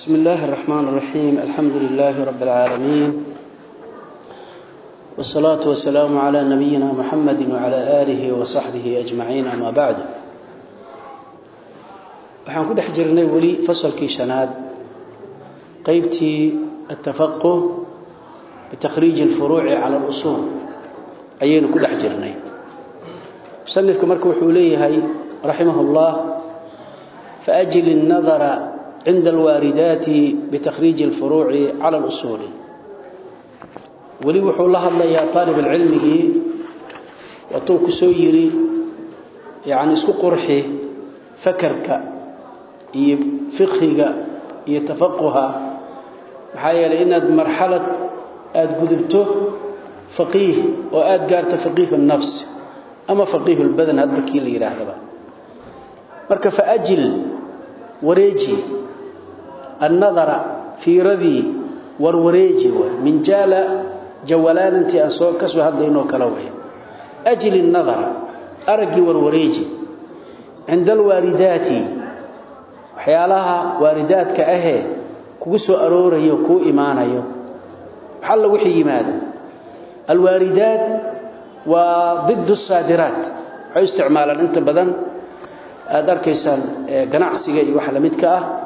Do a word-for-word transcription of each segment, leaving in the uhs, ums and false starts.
بسم الله الرحمن الرحيم الحمد لله رب العالمين والصلاة والسلام على نبينا محمد وعلى آله وصحبه أجمعين أما بعد waxaan ku dhex jirnay wali fasalkii shanaad qaybtii التفقه بتخريج الفروع على الأصول ayaynu ku dhex jirnay musannifku markuu wuxuu leeyahay rahimahullah فأجل النظر عند الواردات بتخريج الفروع على الأصول ولي وحو الله الله يا طالب العلم وطوك سويري يعني اسكو قرحي فكرك فقهك يتفقها محايا لأن مرحلة آد قدبته فقيه وآد قارت فقيه النفس أما فقيه البدن هذا بكي اللي يراهدبا مركا فأجل وريجي النظر في رذي وروريجي من جال جولان انت أنسوك كسو هذا إنه كلوه أجل النظر أرقي وروريجي عند الواردات وحيالها واردات كأهي كوسو أروره يكو إيمانه حل وحي ماذا الواردات وضد الصادرات حيث استعمالا انت بدن أدركيسان قناعسية وحلمتك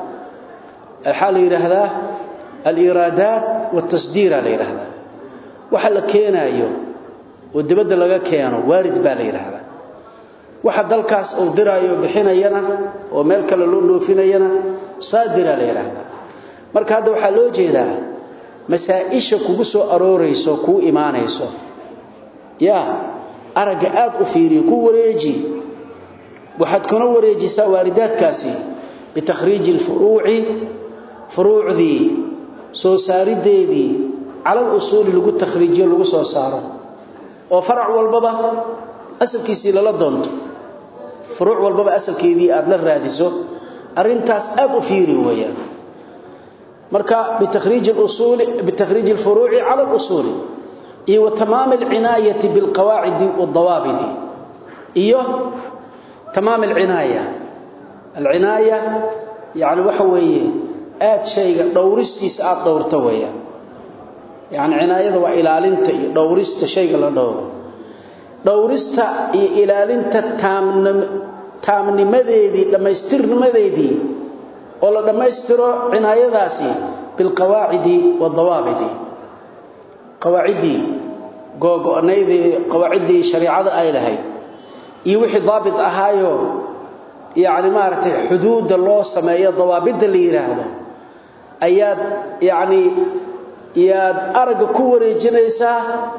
الحال يرهذا الإيرادات والتصدير على يرهذا وحل كينا أيوه والدبد لغا كيانو وارد بالي يرهذا وحد الكاس أو درايو بحين ينا وملك للولو فينا ينا صادر على يرهذا مرك هذا وحلو جيدا مسائش كوسو أروريسو كو إيمانيسو يا أرقاء أفيري كو وريجي وحد كانوا وريجيسا واردات كاسي بتخريج الفروع فروع ذي سو ساردي ذي على الأصول اللي قلت تخريجيه اللي قلت سو ساره وفرع والبابا أسل كيسي للدونت فروع والبابا أسل كيذي أدل الرادسو أرنتاس أبو فيري ويا مركا بتخريج الأصول بتخريج الفروع على الأصول إيه وتمام العناية بالقواعد والضوابط إيه تمام العناية العناية يعني وحوية آت شيء دورستيس آت دورتوية يعني عناية وإلالنت دورست شيء لا دور دورست إلالنت تام تام نمذيدي لما يستر نمذيدي ولا لما يستر عناية ذاسي بالقواعد والضوابط قواعدي جو نيدي قواعدي شريعة آيلهي يوحي ضابط أهايو يعني مارتي حدود الله سمايا ضوابط اللي يراهده أياد يعني ياد أرق كوري جنيسا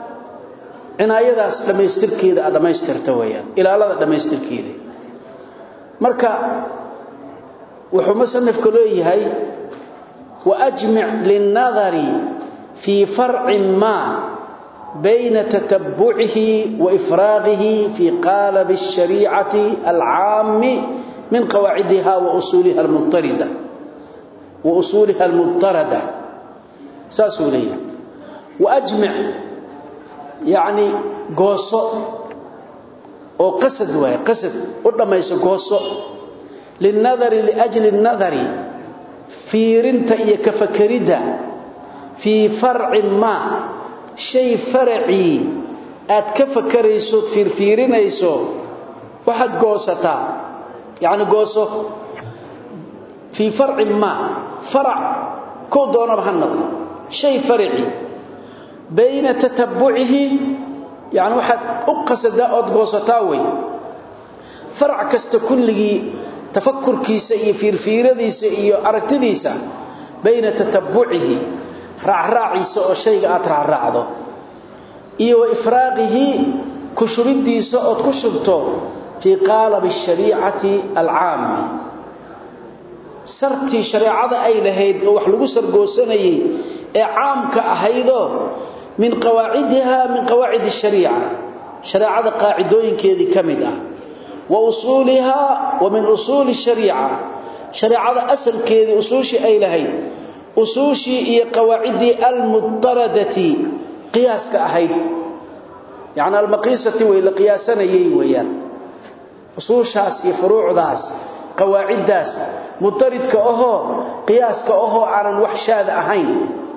عناية داس لما يستر كيدا لما يستر تويا إلى الله لما يستر كيدا مركا وحمسا نفكلوه هاي وأجمع للنظر في فرع ما بين تتبعه وإفراغه في قالب الشريعة العام من قواعدها وأصولها المضطردة وأصولها المضطردة ساسولية وأجمع يعني قوصو وقصد وهي قصد ورما يسقوصو للنظر لأجل النظر في رنتئي كفكرده في فرع ما شيء فرعي aad ka fakarayso fiirfiirinayso waxad goosata yaani gooso fi far'i ma far' ko doona bahanad shay far'i bayna tatabbu'ihi yaani waxad u qasada ood goosata way far' kasta kulligi tafakkurkiisa iyo fiirfiiradiisa iyo aragtidiisa bayna tatabbu'ihi raacraaciisa oo shayga aad raacraacdo iyo ifraaqihi kushubdiisa oo ku shubto fi qalab ash-shari'ati al-'aam sarti shariicada ay lahayd oo wax lagu sargoosanayay ee caamka ahaydo min qawaacidaha min qawaacid ash-shari'a shariicada qaacidooyinkeedii kamid ah wa usuulaha wa min usul ash-shari'a shariicada asalkeedii usuushi ay lahayd usuushi iyo qawaacidi al-muttaradati قياس كأهيد يعني المقيسة وإلا قياسنا يي ويان أصول شاس فروع داس قواعد داس mutaridka oho qiyaaska oho aanan wax shaad ahayn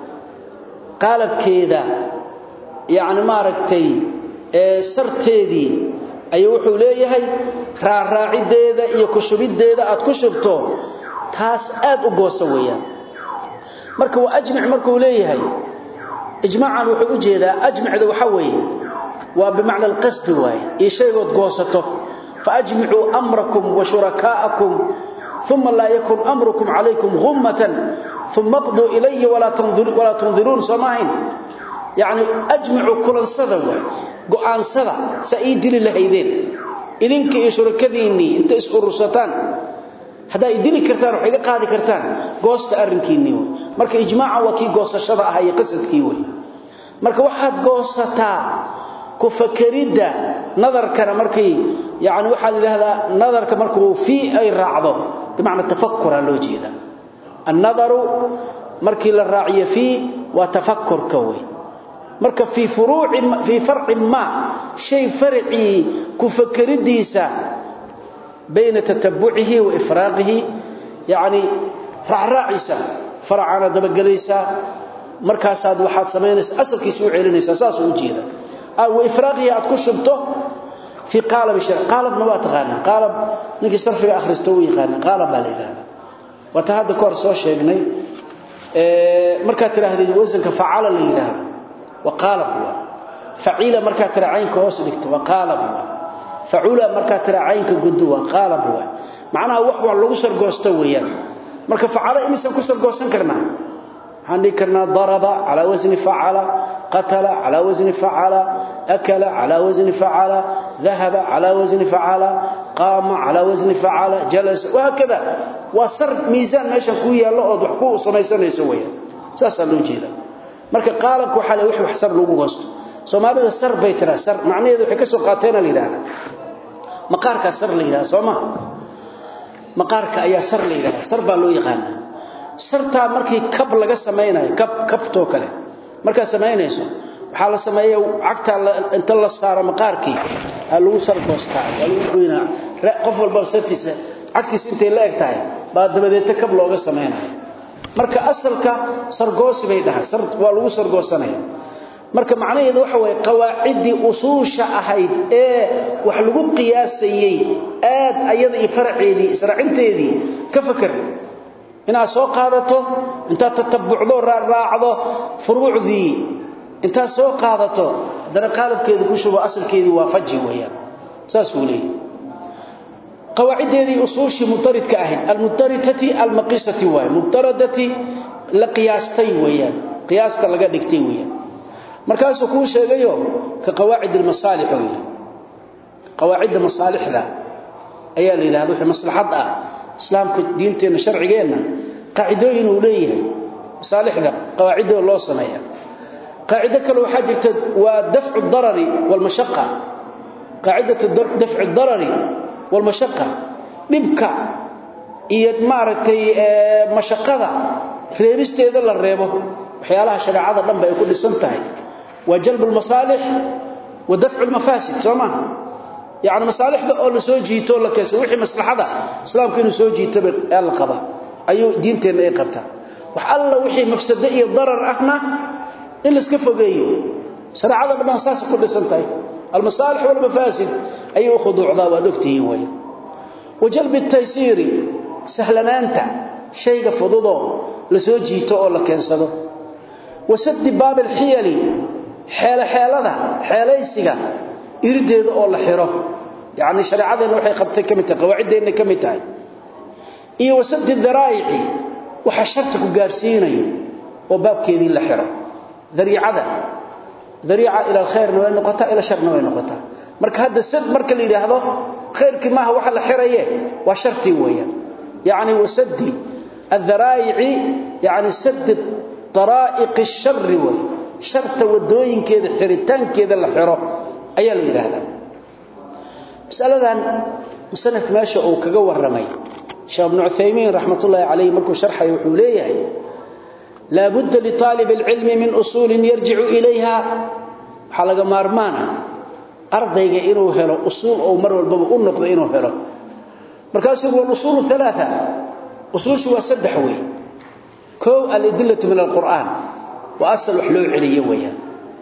qalabkeeda yaani maaragtay ee sarteedii ay wuxuu leeyahay raaraacideeda iyo ku shubideeda aad ku shubto taas aad u goosa weeyaan marka waa ajmac markuu leeyahay ijmaacan wuxuu u jeedaa ajmacda waxa weeye waa bimaana alqasd waay ee shaygood goosato faajmi'u amrakum wa shurakaakum thumma la yakun amrukum alaykum ghummatan thumma qdu ilayya wa la tanzuru wa la tunzirun samahin yani ajma'u kullan sadawa go'aansada saidil lahaydeen idinka iyo shurakadiini inta is urursataan hada idili kartaan wax iga qaadi kartaan goosta arrinkiini marka ijmaaca waa kii goosashada ah iyo qasadkii way marka waxaad goosataa ku fakarida nadarkana markii yaani waxa la yiraahdaa nadarka markuu fi ay raacdo bimaana tafakkura loo jeeda an-nadaru markii la raaciyo fi wa tafakkur kawi marka fi furuu'i fi far'i ma shay far'i ku fakaridiisa بين تتبعه وإفراغه يعني رعراعيسا فرعنا دبقليسا مركاساد waxaad sameynaysaa asalkiisa u celinaysaa saas u jeeda aw ifraaqi aad ku shubto fi qalab shar qalab ma taqaana qalab ninki sarfiga akhristo uu yaqaan qalab baa leeyahay wata hada koor soo sheegnay ee marka tiraahdo wasanka faala leeyahay wa qalab fa'ila marka tiraayinka hoos dhigto wa qalab فعولا marka tiraayinka guduwa qalab waa macnaha wax wax lagu sargoosto weeyaan marka faala imisan ku sargoosan karnaa waxaan karnaa daraba ala wazni faala qatala ala wazni faala akala ala wazni faala dhahaba ala wazni faala qama ala wazni faala jalasa wa hakada wa sar miisaan meesha ku yaalo oo wax ku samaysanayso weeyaan saas loo jeeda marka qalabku waxa la wixii wax sar lagu goosto Soomaalida sar bay tira sar macnaheedu waxay ka soo qaateen liidaana maqaarka sar liidaa Sooma maqaarka ayaa sar liidaa sar baa loo yaqaan sarta markii kab laga sameeyay kab kabto kale marka sameeynayso waxa la sameeyaa cagta inta la saaro maqaarkii lagu sar goostaa lagu goynaa qof walba sartiisa cagtiisa intay la eg tahay baa dabadeed kab looga sameeyay marka asalka sargoosi bay dhahay sar waa lagu sargoosanayaa marka macnaheedu waxa way qawaacidi usuusha ahayd ee wax lagu qiyaasayay aad ayada iyo farceedii israacinteedii ka fakar ina soo qaadato inta tatabbucdo raacdo furuucdii inta soo qaadato dana qalabkeedu ku shubo asalkeedii waa faji weeyaan saas uu leeyahay qawaacideedii usuushi mutaridka ahayd al-mutaridati al-maqisati wa mutaradati la qiyaastay weeyaan qiyaasta laga dhigtay weeyaan markaas uu ku sheegayo ka qawaacid al-masalih weeyaan qawaacid masalihda ayaa la yiraahdo wixii maslaxad ah islaamka diinteena sharcigeena qaacidooyin uu leeyahay masalihda qawaacid loo sameeyaa qaacida kale waxa jirta waa dafcu ad-darari wal mashaqqa qaacidatu dafcu ad-darari wal mashaqqa dibka iyo maartay mashaqada reeristeeda la reebo waxyaalaha shariicada dhanba ay ku dhisan tahay وجلب المصالح ودفع المفاسد سما يعني مصالحده oo la soo jiito la keeso wixii maslaxada islaamku inuu soo jiito ee la qaba ayu diinteena ay qabtaa wax alla wixii mafsado iyo darar ahna in la iska fogeeyo shariicada dhan saas ku dhisan tahay المصالح والمفاسد ayu khuduucda waa dogtii way وجلب التيسير سهلانanta shayga fududo la soo jiito oo la keensado وسد باب الحيل حيل حيلده حيليسيغا irideeda oo la xiro yaani shariicadana waxay qabtay kamid tahay qawaacideena kamid tahay iyo wasad daraa'ici waxa sharti ku gaarsiinayo oo baabkeedii la xiro dariicada dariica ila alkhayr way noqotaa ila sharna way noqotaa marka hadda sad marka la yiraahdo khayrki ma aha waxa la xiraye waa sharti weeyaan yaani wasadi الذرائع يعني سد طرائق الشر وي شرط ودوين كده حريتان كده الحرو ايا لا يراهدا مسالهان مسنه ماشي او كغا ورمي شيخ ابن عثيمين رحمه الله عليه مركو شرحه وحو ليهي لا بد لطالب العلم من اصول يرجع اليها حلقه مارمانا ardayga inuu helo usul oo mar walba uu noqdo inuu helo markaas waa usul thalatha usuushu waa saddex way koo al-adillatu min al-Qur'an wa asal wahluu ciliyo weeyaan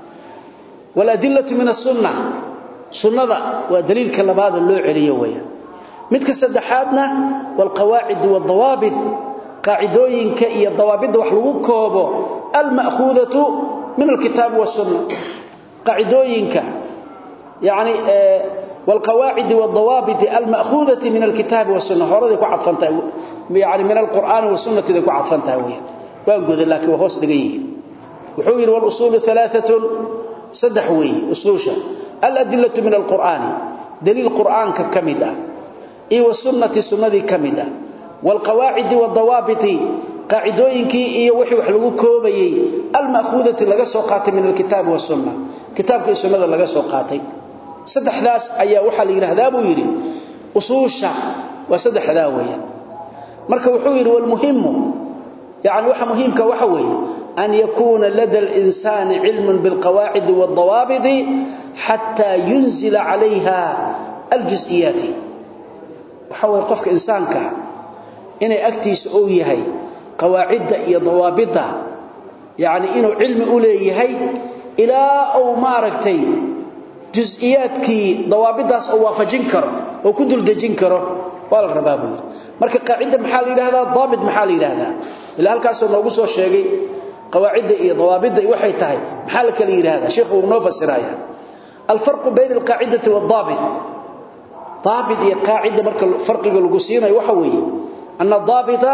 wal adillatu min as-sunnah sunnada waa daliilka labaad loo ciliyo weeyaan midka saddexaadna wal qawaa'id wad dawaabit qaacidooyinka iyo dawaabida wax lagu koobo al-ma'khudatu min al-kitab was sunnah qaacidooyinka يعني والقواعد والضوابط المأخوذة من الكتاب والسنة هورده ku cadfantaa يعني من القرآن والسنة ذي ku cadfantaa weeyaan waan goday laakiin hoos dhigay wuxuu yiri wal usul thalathah saddex way usuusha al adillatu min al qur'an dalil qur'aanka kamida iyo sunnati sunnadi kamida wal qawaa'id wad dawabit qaacidooyinkii iyo wixii wax lagu koobayay al ma'khudati laga soo qaatay min al kitab was sunnah kitabka iyo sunnada laga soo qaatay saddexdaas ayaa waxa la yiraahdaa buu yiri usuusha waa saddexdaa weeyaan marka wuxuu yiri wal muhimmu يعني waxa muhiimka waxa weeye an yakuna lada al-insani ilmun bil qawaa'id wad dawabit hatta yunzila 'alayha al-juz'iyat waxa weeye qofka insaanka inay agtiisa oo yahay qawaa'idda iyo dawaabida يعني inuu ilmi u leeyahay ila oo maaragtay juz'iyadki dawaabidaas oo waafajin karo oo ku dul dejin karo wala rabaabu marka qaacida maxaa la yiraahdaa daabit maxaa la yiraahdaa ila halkaas oo noogu soo sheegay qawaacida iyo dawaabida waxay tahay maxaa la kala yiraahdaa sheekhu uu noo fasiraya الفرق بين القاعده والضابط ضابط iyo qaacida marka farqiga lagu siinayo waxa weeye anna daabita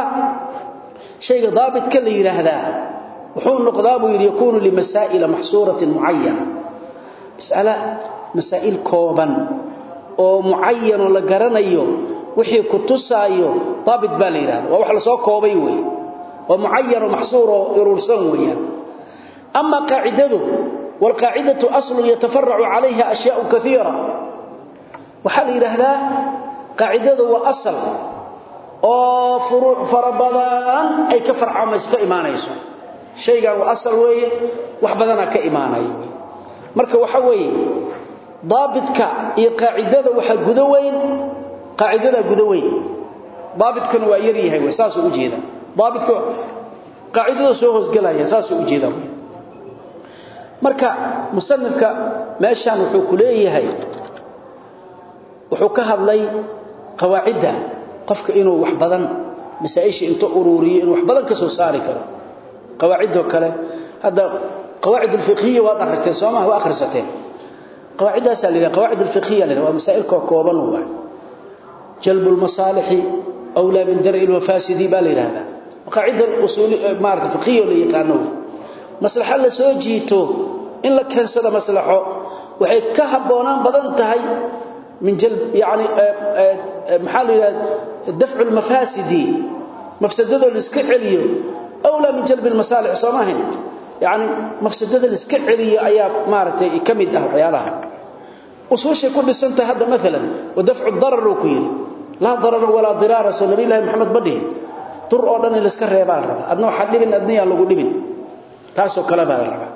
shayga daabit kala yiraahdaa wuxuu noqdaa buu yiri yakunu li masaa'il mahsuratin muayyana mas'ala masaa'il kooban oo muayyan la garanayo wixii ku tusaayo daabit baa la yiraahdaa waa wax la soo koobay weey oo muayyan oo mahsuur oo urursan weeyaan amma qaacidadu wal qaa'idatu aslu yatafarra'u 'alayha ashyaa'u kathira waxa la yiraahdaa qaa'idadu waa asal oo furu' farabadan ay ka farcamayso ka iimaanayso shaygan waa asal weeye wax badan ka iimaanayo marka waxa weeye daabitka iyo qaacidada waxa gudaweyn qaacidada gudaweyn daabitkan waa yar yahay wasaas u jeeda daabitku qaacidada soo hoos galaya saas u jeeda marka musannifka meeshan wuxuu ku leeyahay wuxuu ka hadlay qawaacida qofka inuu wax badan masaa'isha inta ururiyo inuu wax badan ka soo saari karo qawaacid kale hada qawaacid al-fiqhiyya wa akhriteen soomaa wa akhrisateen qawaacida salila qawaacid al-fiqhiyya leh waa masaa'il kooban oo wax jalb al-masalih awla min dar' al-mafasid balirada qawaacid al-usul maarta fiqhiyya la yaqaano maslaxa la soo jiito in la kansado maslaxo waxay ka haboonaan badan tahay min jalb yani maxal dafع al-mafasid mafsadada la iska celiyo awla min jalb al-masalih soomahin يعني مفسدده الاسك عليه ايا مارتي كميد اه waxyaalaha usuusha ku dhisanta hada mesela ودفع الضرر oo ku yiri la darar wala dirar sallallahu alayhi muhammad badhi tur oo dhan la iska reebaan raba adna waxa dhibin adniya lagu dhibin taasoo kala baa raba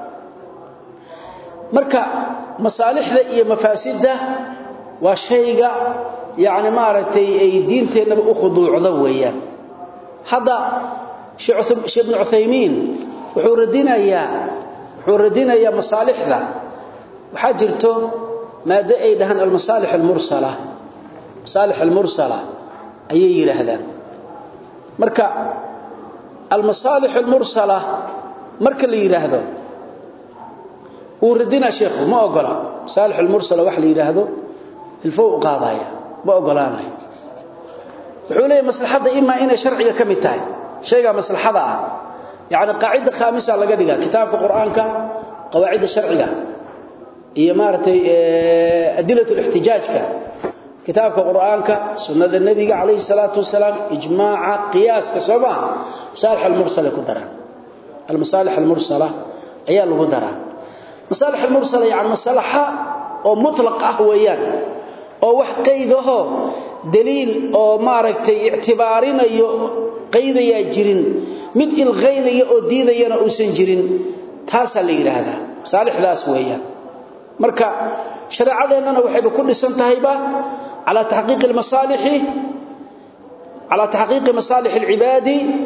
marka masaalixda iyo mafaasidda waa shayga yaani maartay ay diinteena u khuduucda weeyaan hada sheekh ibn Uthaymeen wuxuu radinayaa wuxuu radinayaa masaalixda waxa jirto maada ay dhahan al-masalih al-mursala masalih al-mursala ayay yiraahdaan marka al-masalih al-mursala marka la yiraahdo uu radina sheekhu ma ogola masalih al-mursala wax la yiraahdo ilfuu qaadaya ma ogolaanayo wuxuu leeyahay maslaxada ima inay sharciga kamid tahay shayga maslaxada ah يعني قاعده خامسه laga dhiga kitaabka quraanka qawaacid sharciga iyo maartay adilatu al-ihtijaajka kitaabka quraanka sunnada nabiga kaleey salaatu wasalaam ijmaa'a qiyaaska sabah masalih al-mursala ku dara al-masalih al-mursala ayaa lagu dara masalih al-mursala yani masalaha oo mutlaq ah weeyaan oo wax qeydaho daliil oo maartay i'tibaarinayo qeydaya jirin mid ilghaynaya oo diidayana oo san jirin taas la yiraahdaa salixdaas weeyaan marka shariicadeennana waxay ku dhisan tahay ba ala tahqiiq al-masalih على تحقيق مصالح العباد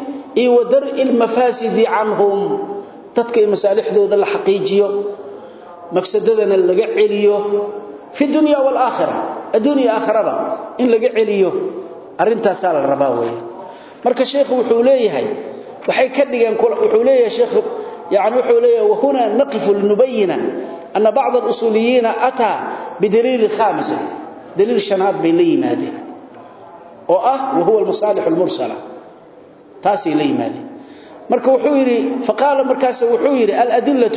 ودرء المفاسد عنهم تدك مصالح ذو ذا الحقيقية مفسدنا اللي عليه في الدنيا والآخرة الدنيا آخرة إن لقى عليه أرنتها سال الرباوي مركز شيخ وحوليه وحي كدغان وحوليه شيخ يعني وحوليه وهنا نقف لنبين أن بعض الأصوليين أتى بدليل خامس دليل شناد بيلي مادي وأه وهو المصالح المرسلة تاسي لي مادي مركز وحويري فقال مركز وحويري الأدلة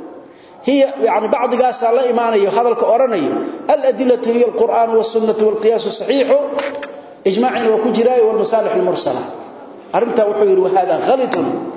هي يعني بعض قاس الله إيمانيه هذا الكورانيه الأدلة هي القرآن والسنة والقياس الصحيح إجماع وكجراء والمصالح المرسلة أرمتا وحوير وهذا غلط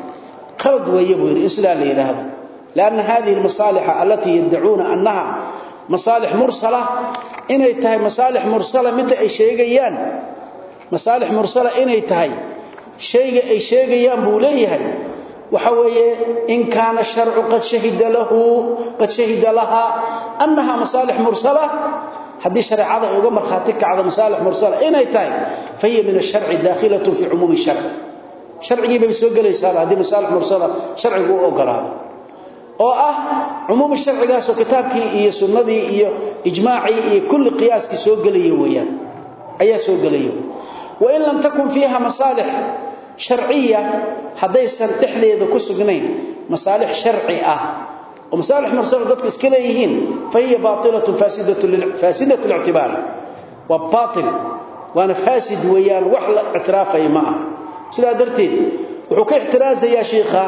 خلط ويبوير إسلام ليرهب لأن هذه المصالح التي يدعون أنها مصالح مرسلة إن يتهي مصالح مرسلة متى أي شيئيان مصالح مرسلة إن يتهي شيء أي شيئيان بوليها وحوية إن كان الشرع قد شهد له قد شهد لها أنها مصالح مرسلة حدي شرع هذا يقوم خاتك على مصالح مرسلة إن يتاي فهي من الشرع داخلة في عموم الشرع شرعي بيسوق لي صار هذه مصالح مرسلة شرعي هو قرار أو أه عموم الشرع قاسو كتابك إيه سنة إيه إجماعي إيه كل قياس كسوق لي وياه أي سوق لي وإن لم تكن فيها مصالح شرعية حديثا تحلي إذا كسجنين مصالح شرعية ومصالح مرسلة ضدك إسكاليهين فهي باطلة فاسدة فاسدة الاعتبار وباطل وأنا فاسد ويان وحل اعترافي معه سلا درتين وحكي احتراز يا شيخة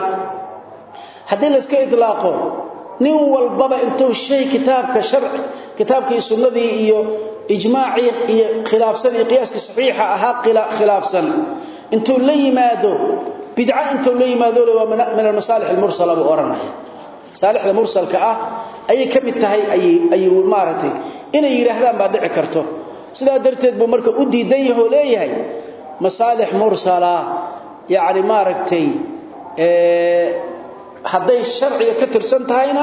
حدين لسكا إطلاقه نيو البابا انتو الشيء كتابك شرع كتابك سنة إيو إجماعي إيو خلاف سنة قياسك صحيحة أها خلاف سنة انتو اللي مادو بدعاء انتو اللي مادو من المصالح المرسلة بأورنا صالح المرسل كأه أي كم التهي أي أي مارتي إن يرهدان بعد عكرته سلا درتد بمركب أدي ديه ليه مصالح مرسلة يعني مارتي إيه هذي الشرع يكتر سنتهينا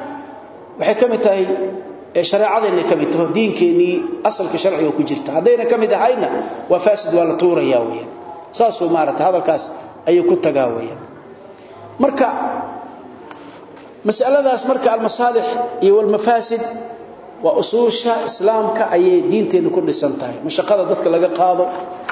وحكم التهي شريعة إن كم التهي دين كني أصل كشرعي وكجرت هذينا كم دهينا وفاسد ولا طور ياويا ساسو مارت هذا الكاس أي كنت جاويا مركب مسألة ذا اسمرك المصالح والمفاسد وأصولها إسلامك أي دينتين كل سنتين مش قادة ذاتك لقى قاضي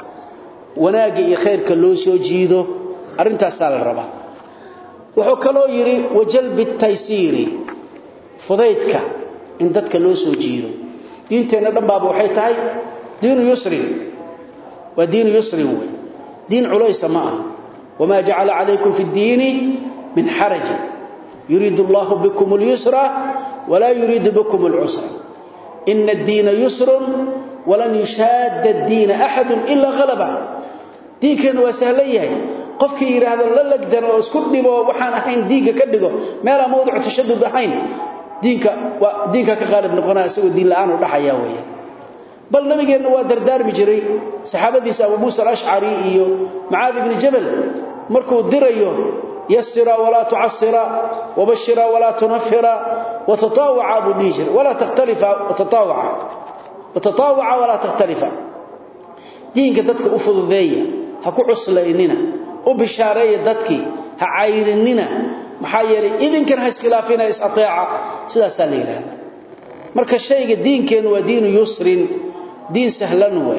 وناقي خيرك اللوس يجيده أرنتها سال الربا وحكالو يري وجلب التيسير فضيتك إن ذاتك اللوس يجيده دينتين الرباب وحيتهاي دين يسر ودين يسر دين عليس معه وما جعل عليكم في الدين من حرج يريد الله بكم اليسر ولا يريد بكم العسر إن الدين يسر ولن يشاد الدين أحد إلا غلبه ديك وسهليه قفك يرهد للقدر واسكدني وحان أحين ديك كدقه ما لا موضع تشدد أحين دينك ودينك كغالب نقنا سوى الدين الآن ودحيا ويا بل نبي أنه دردار بجري صحابة أبو موسى الأشعري معاذ بن جبل مركو الدريو يسر ولا تعسر وبشر ولا تنفر وتطاوع أبو نيجر ولا تختلف وتطاوع وتطاوع ولا تختلف دينك دتك أفضل ذي هكو عسليننا وبشارية دتك هعايرننا محايري إذن كان هاسخلافين إسأطيعة سيدا سليلا مركز الشيء الدين كان ودين يسر دين سهلنوي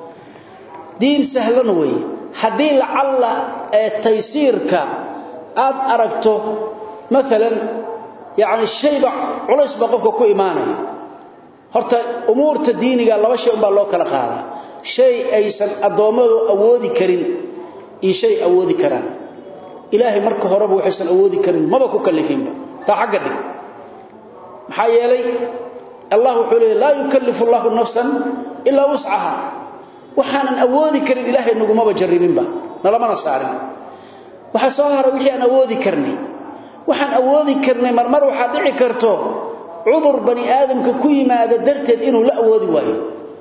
دين سهلنوي حدي لعل تيسيرك aad aragto مثلا يعني الشيء culays baqofka ku iimaanay horta umuurta diiniga laba shay baa loo kala qaadaa shay aysan adoomadu awoodi karin iyo shay awoodi karaan ilaahay marka hore buu waxaysan awoodi karin maba ku kalifinba ta xagga dhig maxaa yeelay Allah wuxuu leeyahay la yukallifu Allahu nafsan illa wus'aha waxaan awoodi karin ilaahay naguma bajaribinba nalamana saarin waxa soo haray wixii aan awoodi karnay waxaan awoodi karnay marmar waxa dhici karto cudur bani aadamka ku yimaada darteed inuu la awoodi waayo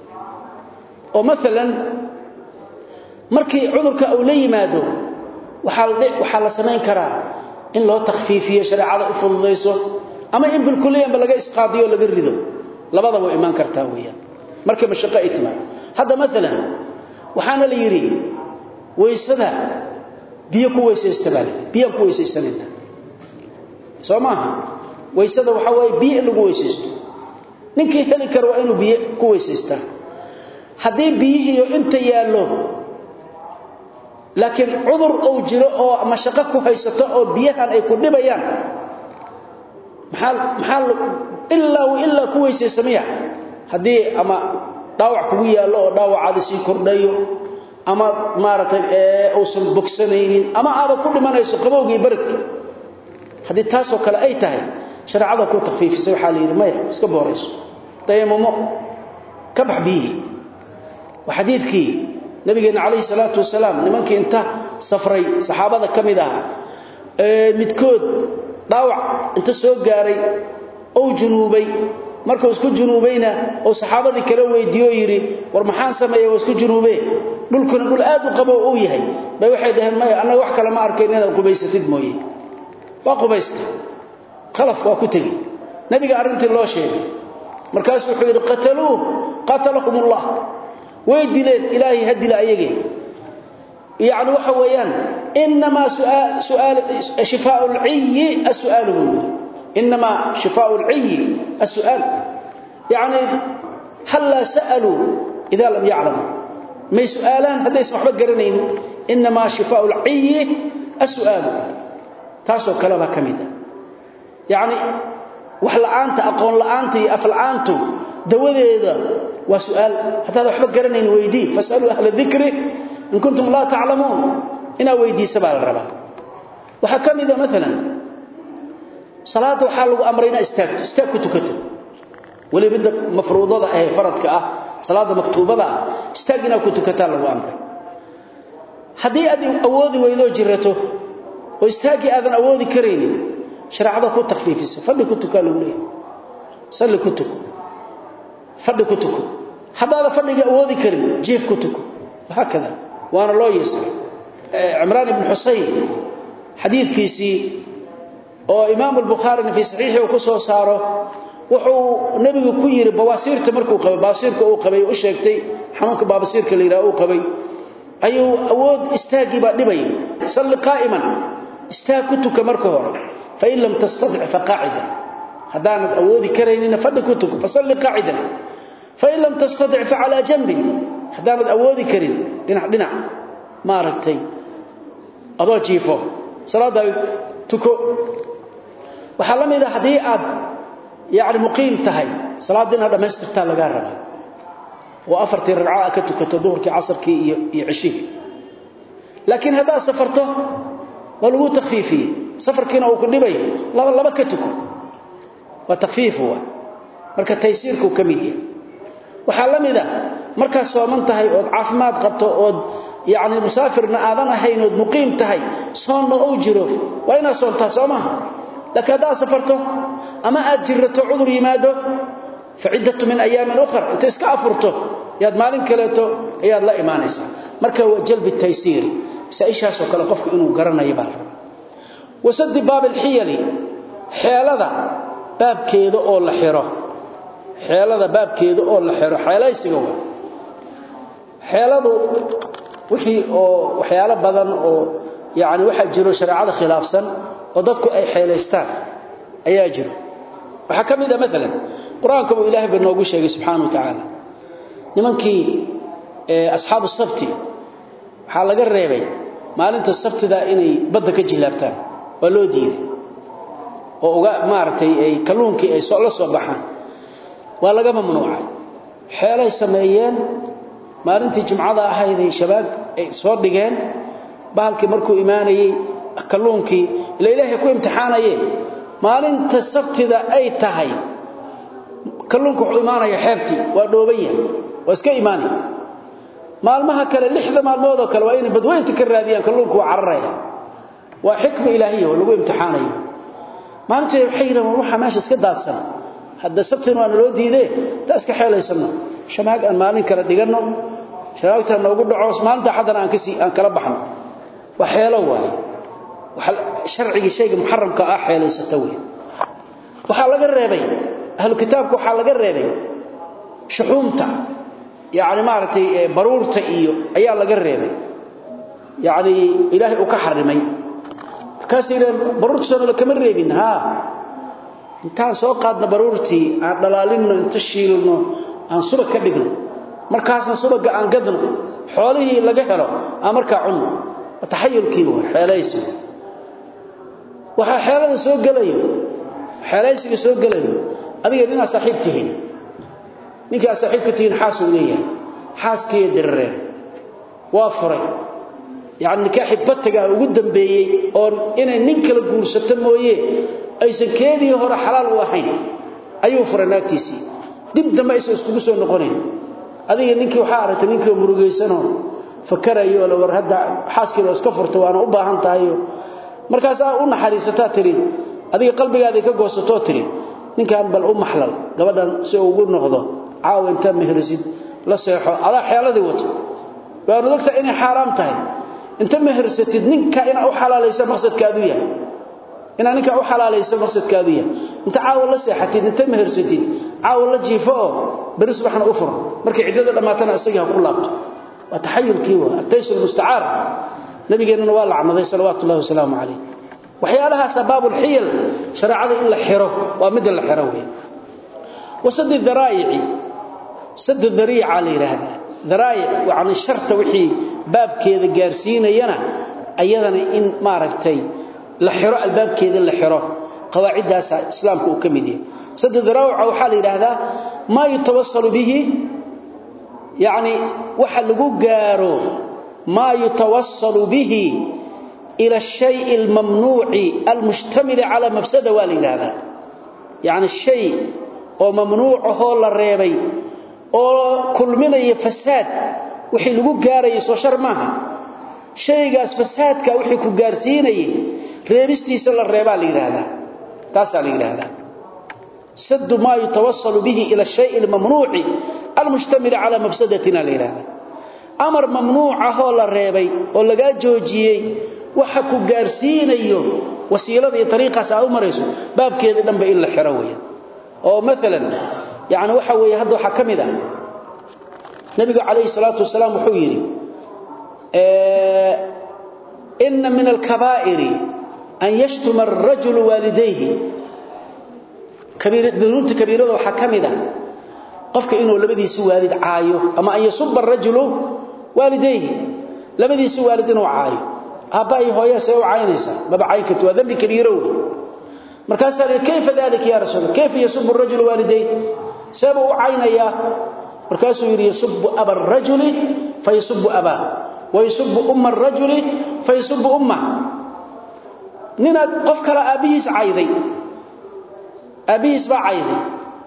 oo mesela markii cudurka uu la yimaado waxa la waxa la sameyn karaa in loo takhfiifiyo shariicada u fududeyso ama in bil kulliyan laga isqaadiyo laga rido labada way iman kartaa weeyaan markii mashaqo ay timaado hada mesela waxaana la yiri weysada biyo ku weysaystabaal biyo ku weysaysanayna soomaa weysada waxa way biyo lagu weysaysto ninkii heli karo waa inuu biyo ku weysaysta hadii biyihiyo inta yaalo laakiin cudur oo jiro oo ama shaqo ku haysato oo biyahan ay ku dhibayaan maxal maxal illa wa illa ku weysaysamaya hadii ama dhaawac kugu yaalo oo dhaawacaad si kordhayo ama maartay ee uusan bogsanaynin ama aaba ku dhimanayso qabowgii baradka hadii taas oo kale ay tahay sharciga ku takhfiifisay waxa la yiri maya iska boorayso tayammum ka baxbihi وحديثكي نبينا عليه الصلاة والسلام nimankii inta safray saxaabada kamida ee midkood dhaawac inta soo gaaray oo junuubay markuu isku junuubayna oo saxaabadii kala weydiyo yiri war maxaan sameeyay oo isku junuubay dhulkuna dhul aad u qabo oo yahay bay waxay dhahan ma anaga wax kale ma arkeen inaad qubaysatid mooyee waa qubaysta khalaf waa ku tagi nabiga arintii loo sheegay markaas wuxuu yiri qataluhu qatalahumullah ويدلين إلهي هدل أيجي يعني وحويان إنما سؤال سؤال شفاء العي السؤال إنما شفاء العي السؤال يعني هلا سألوا إذا لم يعلموا ما سؤالان هذا يسمح بقرنين إنما شفاء العي السؤال تاسو كلامها كميدا يعني وحلا أنت أقول لأنت أفل أنت دوذي وسؤال حتى لو حبك قرنين ويدي فاسألوا أهل الذكر إن كنتم لا تعلمون إنا ويدي سبع الربا وحكم إذا مثلا صلاة وحال أمرنا استاكت استاكت كتب ولي بدأ مفروضة أهي فرضك أه صلاة مكتوبة استاكنا كتب كتال وأمر حدي أدي أوذي ويدو جرته واستاكي أذن أوذي كريني شرع هذا كنت تخفيف فلي كنت قالوا لي صلي كتب فدي كتكو حتى هذا فدي أودي كريم جيف كتكو وهكذا وأنا الله يسر عمران بن حسين حديث كيسي وإمام البخاري في صحيحه وكسو صاره وحو نبي كير بواسير تمركو قبي بواسيرك أو قبي وشيكتي حنوك بواسيرك اللي رأو قبي أيو أود استاقي بأنبي صل قائما استاكتك مركو فإن لم تستطع فقاعدا هدانت أودي كرينين فدكتك فصلي قاعدا فإن لم تستطع فعلى جنب هدانت أودي كرين دينا دينا ما رتي أضو جيفو صلاة تكو وحلم إذا حديئات يعني مقيم تهي صلاة دينا هذا ما يستفتى لقاربا وأفرت الرعاء كتك تدورك عصرك يعشيه لكن هذا سفرته ولو تخفيفي سفر كنا وكل بي لا لا بكتكو وتخفيفه marka taysiirku kamidii waxa lamida marka sooman tahay oo caafimaad qabto oo yaani musaafirna aadan ahayn oo muqiim tahay soonna oo jiro waa ina soonta soomaha lakada safarto ama aad jirto cudur yimaado fa'iidatu min ayyam ukhra inta iska afurto yaad maalin kaleeto ayaad la iimaanaysa marka waa jalbi taysiir saishaas oo kale qofku inuu garanayo baa wasad baab al-hiyali xeelada baabkeeda oo la xiro xeelada baabkeeda oo la xiro xeelaysiga waa xeeladu wixii oo waxyaalo badan oo yaani waxa jiro shariicada khilaafsan oo dadku ay xeelaystaan ayaa jiro waxa kamida mesela quraanka uu ilaahay banoogu sheegay subhanahu wa ta'ala nimankii ee asxaabu sabti waxa laga reebay maalinta sabtida inay badda ka jilaabtaan waa loo diiday oo uga maartay ay kalluunkii ay soo la soo baxaan waa laga mamnuucay xeelay sameeyeen maalintii jumcada ahayd ay shabaab ay soo dhigeen baalkii markuu iimaanayay kalluunkii ila ilaahay ku imtixaanayay maalinta sabtida ay tahay kalluunku wuxuu iimaanaya xeebtii waa dhoobaya waa iska iimaanay maalmaha kale lixda maalmood oo kale waa in badweynta ka raadiyaan kalluunku waa cararaya waa xikma ilaahiyo lagu imtixaanayo maalintii xayran waxa meesha iska daadsan hadda sabtin waa loo diiday taas ka xeelaysano shamaag aan maalin kala dhigano sharaagta noogu dhaco maalinta xadan aan kasi aan kala baxno waxeelo waay waxa sharciga shayga muharramka ah xeelaysata way waxa laga reebay ahlu kitaabku waxa laga reebay shuxuumta yaani maartay baruurta iyo ayaa laga reebay يعني إلهي أكحرمي كاسير برورت سنة لكمل ريبين ها انتان سوق قادنا برورتي عن دلاليننا انتشيلنا عن سبق كبقنا مركاسنا سبق عن قدنا حوله لقهره أمركا عنه وتحيل كيلو حياليسي وحا حيالي سوق قليل حياليسي سوق قليل هذه لنا صاحبتهين نيكا صاحبتهين حاسوا ليا حاس كي درين وافري يعني نكاحي بطقة وقدم بيي أو إنا ننك لقور ستمويه أيسا كيدي هورا حلال واحين أيو فرناكتيسي دب دم أيسا اسكبسوا النقونين هذه ننكي وحارة ننكي ومروقيسانون فكر أيوه لو هذا حاسك لو اسكفرت وأنا أبا هانتا أيوه مركزها أقولنا حديثتا ترين هذه قلبي هذه كقوستو ترين ننكي بل أم حلال قبلا سيقول نغضه عاو انت مهرسيد لا سيحو على حيالة وطن وأنا ذكت إني حرام تهي انت مهرستيد ننكا إنا أو حلاليس مقصد كاذوية إنا ننكا أو حلاليس مقصد كاذوية انت عاو الله سيحتيد انت مهرستيد عاو الله جيفاء برسل احنا أفر مركي عدادة لما تنا أسيقها كل لابد وتحيل كيوة التيس المستعار نبي قلنا نوال عمضي صلوات الله وسلامه عليه وحيالها سباب الحيل شرعه إلا حرو ومدى الحروية وسد الذرائع سد الذريعة لهذا ذرائع وعن الشرط وحي باب كذا جارسين ينا أيضا إن ما ركتي لحراء الباب كذا لحراء قواعدها إسلام كوكمدي سد الذرائع وحال هذا ما يتوصل به يعني وحلقوا جارو ما يتوصل به إلى الشيء الممنوع المشتمل على مفسده والد هذا يعني الشيء وممنوع هو الريبي وكل من يفساد وحي لقوا جاري سوشر معها شيء قاس فساد كوحي كجارسيني ريبستي سل الريبال هذا تاسع هذا سد ما يتوصل به إلى الشيء الممنوع المشتمل على مفسدتنا لهذا أمر ممنوع هو الريبي ولا جا جوجيي وحكو جارسينيو وسيلة طريقة ساو مريسو باب كذا دم بإلا حروية أو مثلا يعني وحوي هذا حكم ذا النبي عليه الصلاة والسلام حويري اه إن من الكبائر أن يشتم الرجل والديه كبيرة بنوت كبيرة وحكم ذا قفك إنه لبدي سوى والد عايو أما أن يصب الرجل والديه لبدي سوى والدين وعايو أبائي هويا سيو عينيسا بابا عيكت وذنب كبيرة مركز كيف ذلك يا رسول الله كيف يصب الرجل والديه سيبوا عينيا مركز يصب أبا الرجل فيصب أباه ويصب أم الرجل فيصب أمه نينا قفك لأبيس عيدي أبيس بعيدي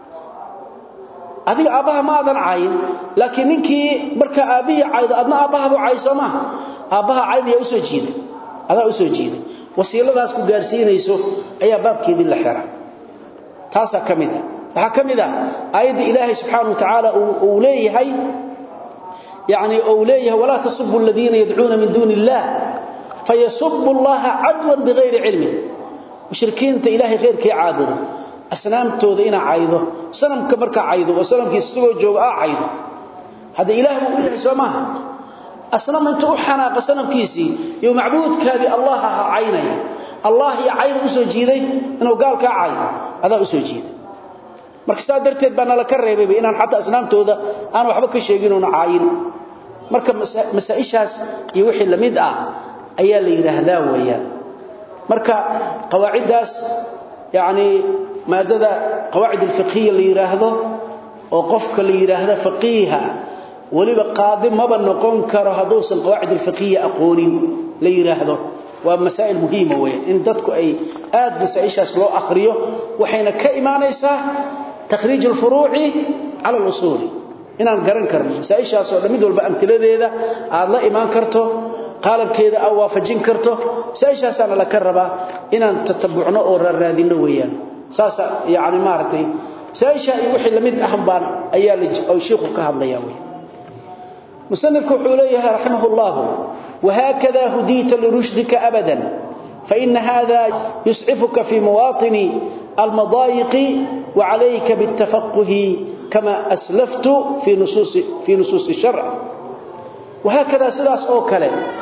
هذه أباها ما أذن عين لكن إنكي بركة أبي عيد أدنى أباها بعيسى ما أباها عيد يأسو جيدة هذا أسو جيدة وسيلة ذا اسكو قارسين يسو أي باب كيدي اللحرة تاسا كمدا وحكمدا آيات إلهي سبحانه وتعالى أوليه هاي يعني أوليه ولا تصبوا الذين يدعون من دون الله فيصبوا الله عدوا بغير علم مشركين انت إلهي غير كي عابد أسنام تودينا عايده سنم كبرك عايده وسنم كي سوى جوء عايده هذا إله مؤلح سماه أسنام انت أحنا قسنم كيسي يو معبود كذي الله عيني الله يعين أسو جيدي إنه قال كعين هذا أسو جيدي marka darteed baan la ka reebay inaan xataa asnaamtooda aan waxba ka sheegin oo caayin marka masaa'ishaas iyo wixii lamid ah ayaa la yiraahdaa weeyaan marka qawaacidaas yaani maadada qawaacid al-fiqhiyya la yiraahdo oo qofka la yiraahdo faqiiha waliba qaadi ma ban noqon karo haduusan qawaacid al-fiqhiyya aqoonin la yiraahdo waa masaa'il muhiima weeyaan in dadku ay aad masaa'ishaas loo akhriyo waxayna ka iimaanaysaa تخريج الفروع على الأصول إن نقرن كرم سائشة صور ميد والبأمثلة ذا الله إيمان كرته قالب كذا أو وافجين كرته سائشة سنة لكربا إن تتبعنا أو الرادين ويان ساسا يعني مارتي سائشة يوحي لمد أحبان أيالج أو شيخ كهذا لياوي مصنف حوليها رحمه الله وهكذا هديت لرشدك أبدا فإن هذا يسعفك في مواطن المضايق وعليك بالتفقه كما أسلفت في نصوص في نصوص الشرع وهكذا سلاس أو كلام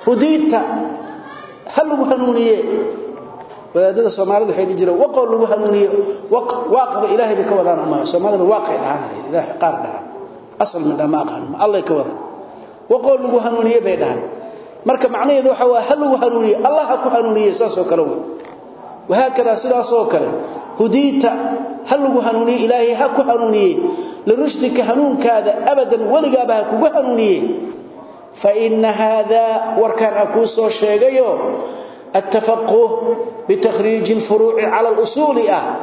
hudita hal lagu hanuuniye wadaadada Soomaalidu waxay jireen waqool lagu hanuuniye waaqaba Ilaahay ka wadaan ama Soomaalidu waaqay dhahan Ilaahay qaar dhahan asal min ma aqaan Allah ka wada waqool lagu hanuuniye bay dhahan marka macnaheedu waxa waa hal lagu hanuuniye Allah ku hanuuniye saas oo kale way وهكذا sidaas oo kale hudita hal lagu hanuuniye Ilaahay ha ku hanuuniye lirushdika hanuunkaada abadan waligaaba ku hanuuniye fa in hada warkan aku soo sheegayo التفقه بتخريج الفروع على الأصول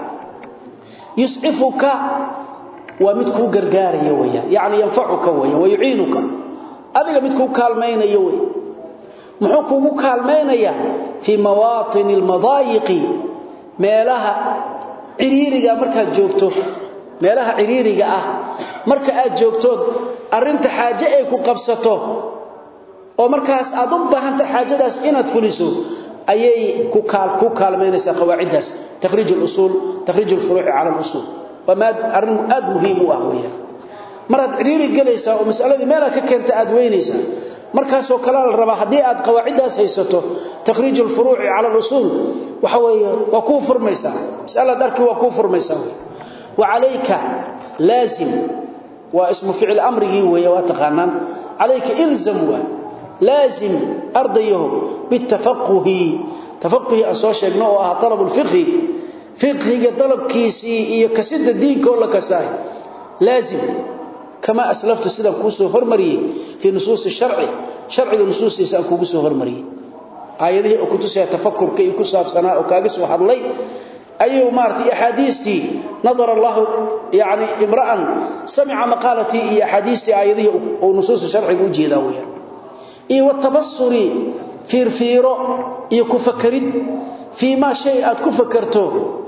يسعفك ومتكو غرغاريا ويا يعني ينفعك ويا ويعينك ادغا متكو كالمينيا وي محو كوغو كالمينيا في مواطن المضايق ميلها عريريغا marka joogto meelaha ciriiriga ah marka aad joogto arinta xaaje ay ku qabsato oo markaas aad u baahantahay xaajadaas inaad fuliso ayay ku kaal ku kaalmeynaysa qawaacidaas takhrij al-usul takhrij al-furu' ala al-usul wama arin aad muhiim u ah weeya marad ciriiri galaysa oo mas'aladii meel ka keenta aad weynaysa markaas oo kala la raba hadii aad qawaacidaas haysato takhrij al-furu' ala al-usul waxa weeye waa ku furmaysa mas'alada darkii waa ku furmaysa wa alayka lazim wa ismu fi'l amrihi weeya wa taqanan alayka ilzam wa لازم أرضيه بالتفقه تفقه أسوأ شيء أو طلب الفقه فقه طلب كيسي يكسد الدين كله كساي لازم كما أسلفت سيدا كوسو هرمري في نصوص الشرع شرع النصوص يسأل كوسو هرمري آياته أكتسها تفكر كي يكسها بسناء وكاقس وحضلي أيه مارتي أحاديثتي نظر الله يعني امرأ سمع مقالتي أحاديثتي آياته ونصوص الشرع وجه ذاوية إيه والتبصر فيرفيرو يكفكرد فيما شيء كفكرته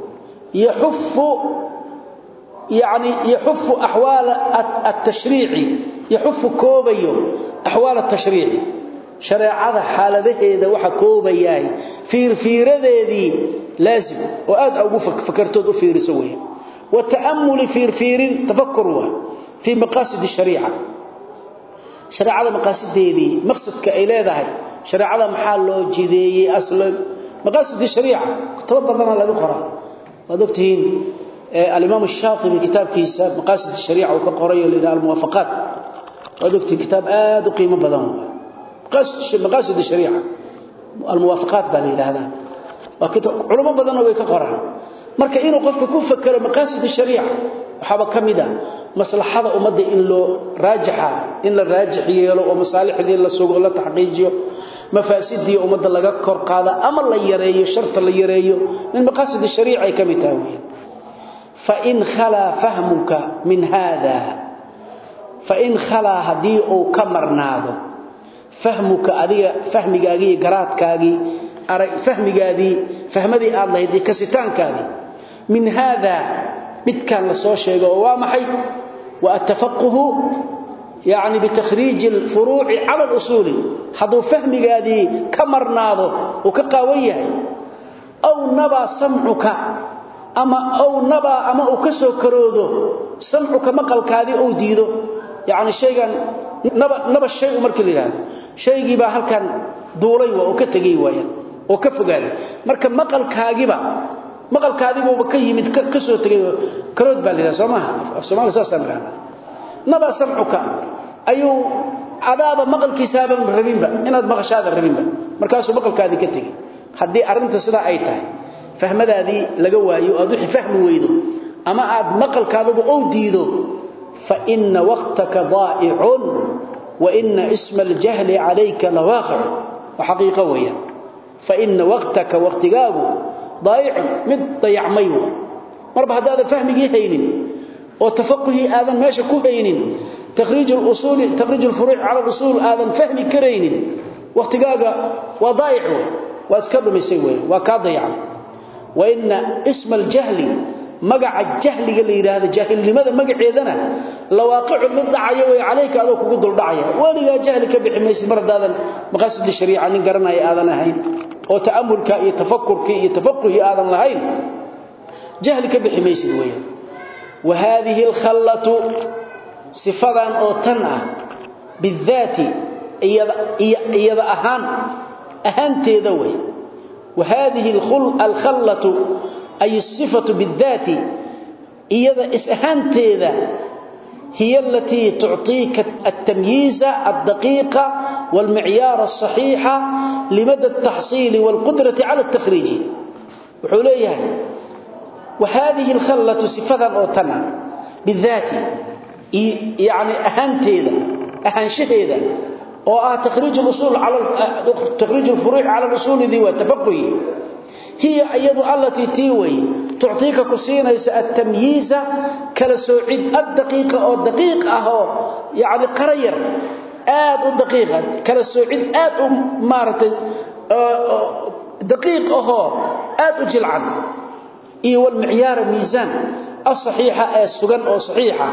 يحف يعني يحف أحوال التشريع يحف كوبيو أحوال التشريع شريعة حالته إذا وحا كوبياي فيرفير ذي لازم وآد أو فكرته فير سويه والتأمل فيرفير تفكروا في مقاصد الشريعة شريعه مقاصديدي مقصدك اي لهداhay شريعه maxaa loo jideeyay aslan مقاصد الشريعه كتب بدنا laga qoraa wadogtiin al-imam ash-shatibi kitabkiisa مقاصد الشريعه oo ka qorayo leeyahay al-muwafaqat wadogtiin kitab aad u qiimo badan مقاصد مقاصد الشريعه الموافقات baa leeyahay waa kitab culimo badan oo way ka qoraan marka inuu qofka ku fakaro مقاصد الشريعه waxaba kamida maslaxada umada in loo raajaxa in la raajixiyo oo masaalixdii la sugo la taxqiijiyo mafaasidii umada laga kor qaada ama la yareeyo sharta la yareeyo min maqasid shariici ay kamitaaween fa in khala fahmuka min hada fa in khala hadii oo kamarnaado fahmuka adiga fahmigaagi garaadkaagi aray fahmigaadi fahmadii aad lahayd kasitaankaadi min hada midkan la soo sheego waa maxay wa atafaqquhu يعني بتخريج الفروع على الأصول حدو فهمي كمرناضه وكقاويه أو نبا سمعك أما أو نبا أما أكسو كروده سمعك مقل كادي أو ديده يعني شيء نبا, نبا الشيء مركل لها شيء يبا هل كان دولي وكتغي ويا وكفقالي مركب مقل كاغيبا مقل كاغيبا وبكيمد كسو تغي كرود بالله سماها سماها ساسا مرانا نبا سمعك أيو عذاب مقل كسابا ربينبا إناد مغشاد الربينبا مركاسو مقل كاذي كتغي حدي أرنت سدا أيتاي فهم ذا لقوايو أدوحي فهم ويدو أما عاد مقل كاذب أو ديدو فإن وقتك ضائع وإن اسم الجهل عليك لواقع وحقيقة ويا فإن وقتك واقتقابه ضائع من ضيع ميو مربع هذا فهمي هينين وتفقه آذن ماشي كوهينين تخريج الأصول تخريج الفروع على الأصول آذن فهمي كرينين واقتقابه وضائع واسكبه ميسيوه وكاضيع وإن اسم الجهل مقع الجهل اللي هذا جاهل لماذا مقع يدنا لواقع من دعيه عليك أدوك قدر دعيه ولغا جهلك بحميس مرد هذا مقاصد الشريعة نقرنا آذن هين وتأملك يتفكرك يتفقه آذن هين جهلك بحميس الوين وهذه الخلة صفة أو تنع بالذات iyada iyada ahaan ahaanteeda way وهذه الخل الخلة أي الصفة بالذات iyada is ahaanteeda هي التي تعطيك التمييز الدقيق والمعيار الصحيح لمدى التحصيل والقدرة على التخريج وحوليها وهذه الخلة صفة أوتنا بالذات يعني أهانتيذا أهانشهيذا وتخريج الأصول على تخريج الفروع على الأصول ذي وتفقه هي أيضا التي تيوي تعطيك كسينة التمييز كالسوعد الدقيقة أو الدقيقة أهو يعني قرير آد الدقيقة كالسوعد آد مارت دقيق أهو آد جلعا إيه والمعيار الميزان الصحيحة السجن أو صحيحة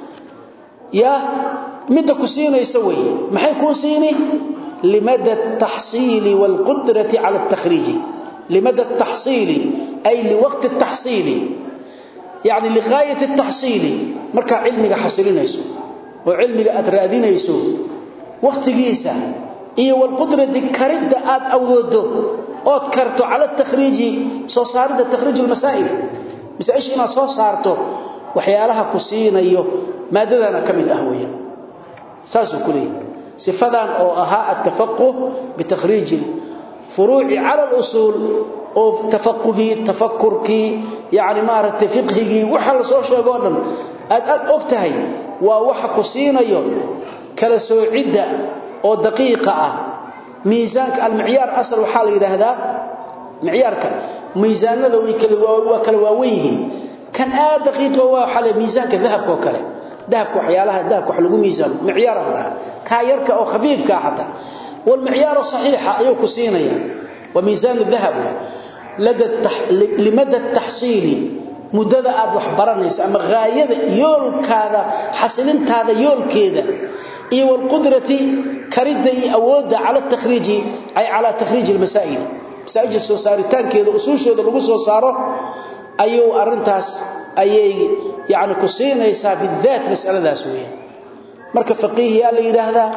يا مدى كسينة يسوي ما حيكون سيني لمدى التحصيل والقدرة على التخريج لمدى التحصيل أي لوقت التحصيل يعني لغاية التحصيل مركا علمك حصلين يسو وعلمك أترادين يسو وقت جيسا إيه والقدرة دي كارد آد أوده أو تكرتو على التخريج سو صارت التخريج المسائل بس إيش إنا سو صارتو وحيالها كسين أيوه ما ددنا كمل أهوية ساسو كلي صفدان أو أها التفقه بتخريج فروع على الأصول أو تفقهي تفكركي يعني مارت فقهي وحل سوشي قولن أدأت أكتهي ووحكو سينيو كلا سوعدة أو دقيقة ميزانك المعيار أصل وحال إلى هذا معيارك ميزان ذو وكالواويه كان آد دقيقة وحال ميزانك ذهبك وكله ذهبك وحيالها ذهبك وحلقوا ميزان معيار الله كايرك أو خفيفك حتى والمعيار الصحيح أيوك سينيا وميزان الذهب لدى التح... لمدى التحصيل مدد آد وحبرانيس أما غاية يول كذا حصلين هذا يول كذا إيه والقدرة كردي أود على التخريج أي على تخريج المسائل مسائل السوساريتان كذا أصول شيء لقص وصاره أيو أرنتاس أي يعني كسينيسا بالذات مسألة ذا سوية مركب فقيه يا اللي هذا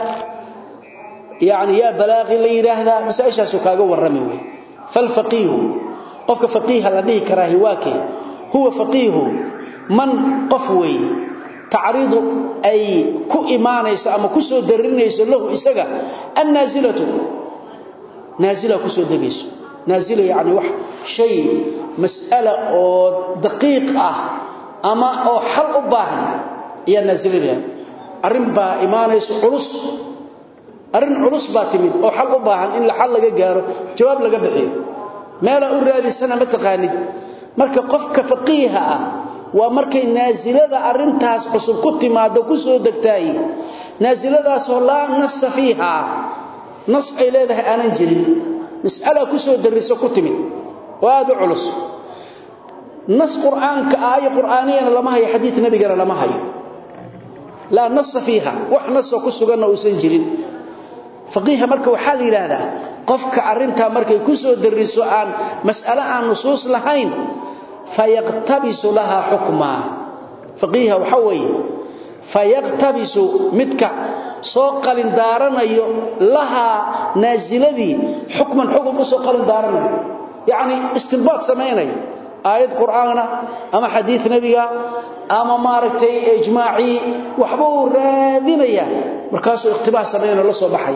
يعني يا بلاغي اللي هذا مسائل سكاغا ورمي فالفقيه قفك فقيه الذي كراهي واكي هو فقيه من قفوي تعريض أي كو إيمانيس أما كسو درينيس له إساقا النازلة نازلة كسو دقيس نازلة يعني وح شيء مسألة أو دقيقة أما أو حل أباهن هي نازلة أرنبا إيمانيس علص أرن علص باتمين أو حل أباهن إن لحل لغا جاره جواب لغا بحيه ما لا أرى السنة متقاني مركا قفك فقيها ومركا نازلة أرنتاس عصب كتما دوكسو دكتاي نازلة لا نص فيها نص إليها أنا نجري مسألة كسو درسو كتمين وهذا علص نص قرآن كآية قرآنية لما هي حديث نبي قال لما هي لا نص فيها وح نص كسو قلنا وسنجرين فقيها مركا وحال إلى هذا قفك عرنتها مركا كسو درسو عن مسألة عن نصوص لهين فيقتبس لها حكما فقيها وحوي فيقتبس متك سوق لندارنا لها نازلة حكما حكم سوق لندارنا يعني استنباط سميني آيات قرآن أما حديث نبي أما مارتي إجماعي وحبور راذينيا مركاسو اقتباس سمينا الله صباحي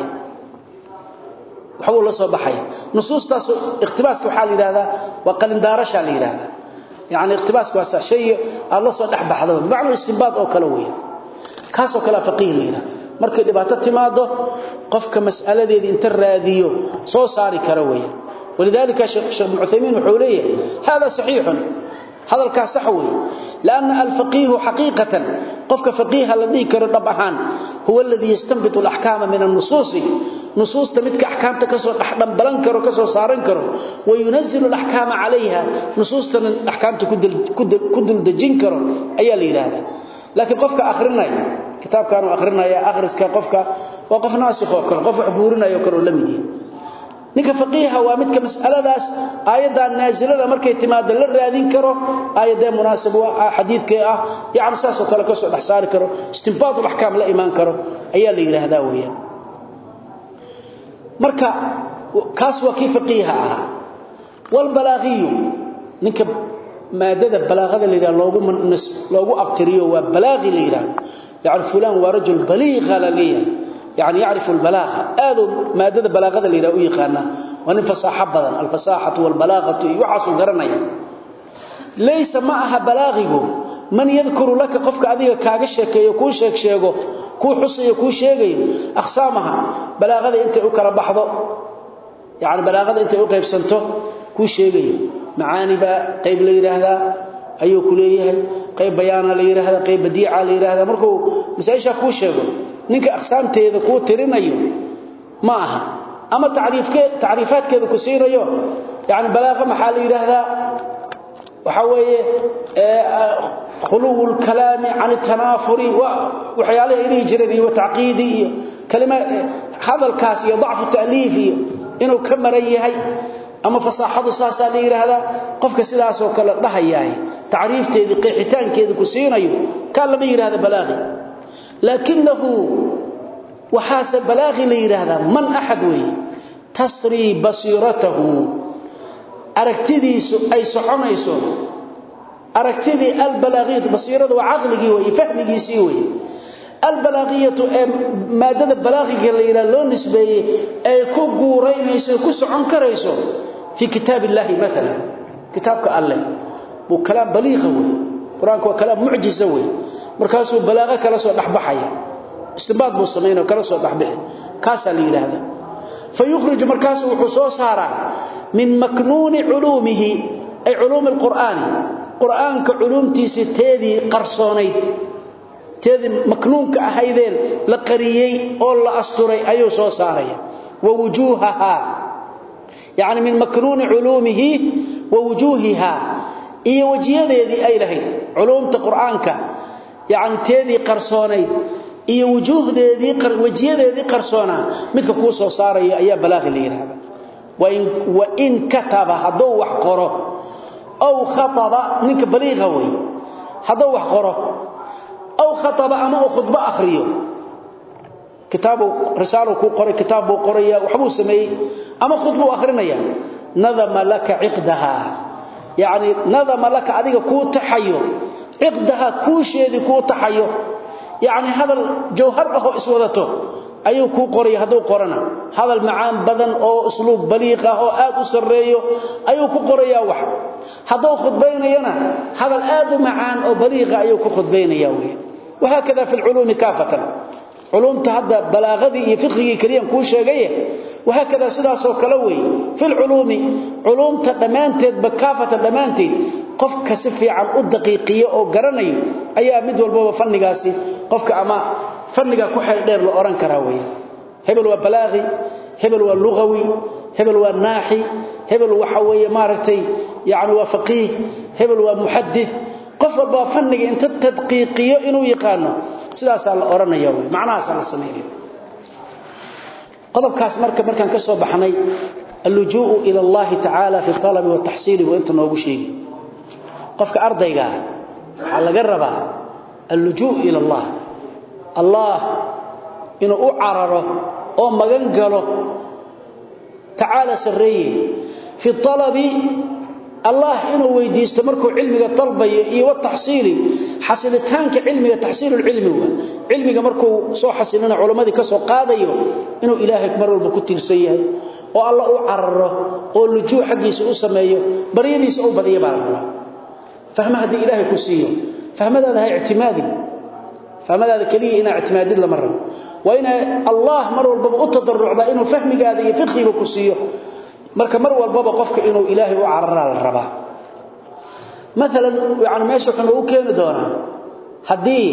وحبور الله صباحي نصوص تاسو اقتباس كحال هذا وقل اندارش على هذا يعني اقتباس كواسع شيء الله صدح بحضه بمعنى استنباط أو كلوية كاسو كلا فقيه لنا markay dhibaato timaado qofka mas'aladeedii inta raadiyo soo saari kara weey ولذلك الشيخ ابن عثيمين وحوليه هذا صحيح هذا الكاسحوي لأن الفقيه حقيقة قفك فقيه الذي كان طبعا هو الذي يستنبط الأحكام من النصوص نصوص تمتك أحكام تكسر أحكام بلنكر وكسر صارنكر وينزل الأحكام عليها نصوص الأحكام تكدل دجنكر أي ليلة لكن قفك آخرنا كتاب كانوا آخرنا يا آخرس كقفك وقف ناسخ وكر قف عبورنا يكر لمدي ninka faqiiha waa midka mas'aladaas aayada naazilada markay timaado la raadin karo aayada munaasab waa xadiidka ah yaani saas oo kale ka soo dhaxsaari karo istinbaad ahkaam la iimaan karo ayaa la yiraahdaa weeyaan marka kaas waa kii faqiiha ah wal balaghiyo ninka maadada balaghada leeyahay loogu loogu aqtiriyo waa balaghi leeyahay يعني فلان ورجل بليغ لليه يعني يعرف البلاغه هذا ماده بلاغه ليراو يقانا وان فصاحه بدن الفصاحه والبلاغه يوحس غرنيا ليس معها بلاغه من يذكر لك قفك اديga kaaga sheekeeyo ku sheeg sheego ku xusayo ku sheegayo aqsaamaha balaagada inta u kala baxdo يعني balaagada inta u qaybsanto ku sheegayo macaani ba qayb la yiraahdaa ayuu ku leeyahay qayb bayaan la yiraahdo qayb badiica la yiraahdo markuu masaa'isha ku sheego ninka aqsaamteeda ku tirinayo ma aha ama taariifke taariifaadkeeda ku siinayo yani balaaqa maxaa la yiraahdaa waxa weeye khuluul kalaami an tanafuri wa waxyaalaha inay jireen iyo tacqiidi iyo kalima hadalkaas iyo dhacfu ta'liif iyo inuu ka maran yahay ama fasaxadu saasa la yiraahdaa qofka sidaas oo kala dhahayaay taariifteedii qeexitaankeedii ku siinayo ka lama yiraahdo balaaghi laakinahu waxaas balaaghi la yiraahdaa man ahad way tasri basiratahu aragtidiisu ay soconayso aragtidii albalaghiyatu basiradu waa aqligi way fahmigiisi way albalaghiyatu maadada balaghiga la yiraahdo loo nisbeeyay ay ku guureynayso ku socon karayso في كتاب الله مثلا كتابك الله بو كلام بليغ وي قرانك وكلام معجز وي markaasuu balaaqa kala soo dhaxbaxaya istinbaad buu sameeyay kala soo dhaxbixin kaasa la yiraahdo fayukhrij markaasuu wuxuu soo saaraa min maknuun ulumihi ay ulum alquran quraanka ulumtiisa teedii qarsoonayd teedii maknuunka ahaydeen la qariyay oo la asturay ayuu soo saaraya wa wujuhaha يعني من مكنون علومه ووجوهها اي وجهيدي اي لهيد علوم القرآنك يعني تيدي قرصوني اي وجوهدي قر وجهيدي قرصونا مدك كو سو ساريا ايا بلاغ ليرهد وان وان كتب حدو wax qoro او خطب منك بليغ وي حدو wax qoro او خطب اما خطبه اخريو كتابه رساله كو قري كتابه قريا وحبو سمي اما خطبه اخرينيا نظم لك عقدها يعني نظم لك اديك كو تحيو عقدها كو شيدي كو تحيو يعني هذا الجوهر له اسودته ايو كو قري هدو قرنا هذا المعان بدن او اسلوب بليغ او اد سريو ايو كو قريا wax هدو خطبينينا هذا الاد معان او بليغ ايو كو خطبينيا وهكذا في العلوم كافه علوم تهدى بلاغتي فقهي كريم كو شيغايه وهكذا سداسو كلا وي في العلوم علوم تدمانتد بكافه دمانتي قفك سفيعا ودقيقيه او غرانيو ايا مid walba fannigaasi qofka ama fanniga ku xeel dheer la oran kara way hebel waa balaaghi hebel waa lugawi hebel waa naahi hebel waxa weeye maaragtay yaani waa faqih hebel waa muhaddith qof walba fanniga inta tadqiiqiyo inuu yaqaano sidaas la oranaya way macnahaas la sameeyay qodobkaas marka markaan ka soo baxnay اللجوء الى الله تعالى في الطلب والتحصيل وانت noogu sheegi qofka ardayga waxa laga rabaa اللجوء الى الله الله inuu u cararo oo magan galo تعالى سريه في الطلب الله إنه ويديست مركو علمك طلبي إيه والتحصيل حصلتانك علمك تحصيل العلم هو علمك مركو سو حصلنا علماء كسو قاديو إنه إلهك مرور بكتير سيئة والله أعرره واللجوء حقي سأسميه بريدي سأبدي بارك فهم هذا إلهك كسيه فهم هذا اعتمادي فهم هذا كليه إنا اعتمادي لمرة وإن الله مرور بأتضرع إنه فهمك هذا فقهي وكسيه marka mar walba qofka inuu ilaahay u carara la raba مثلا يعني meesha waxaan ugu keeni doonaa hadii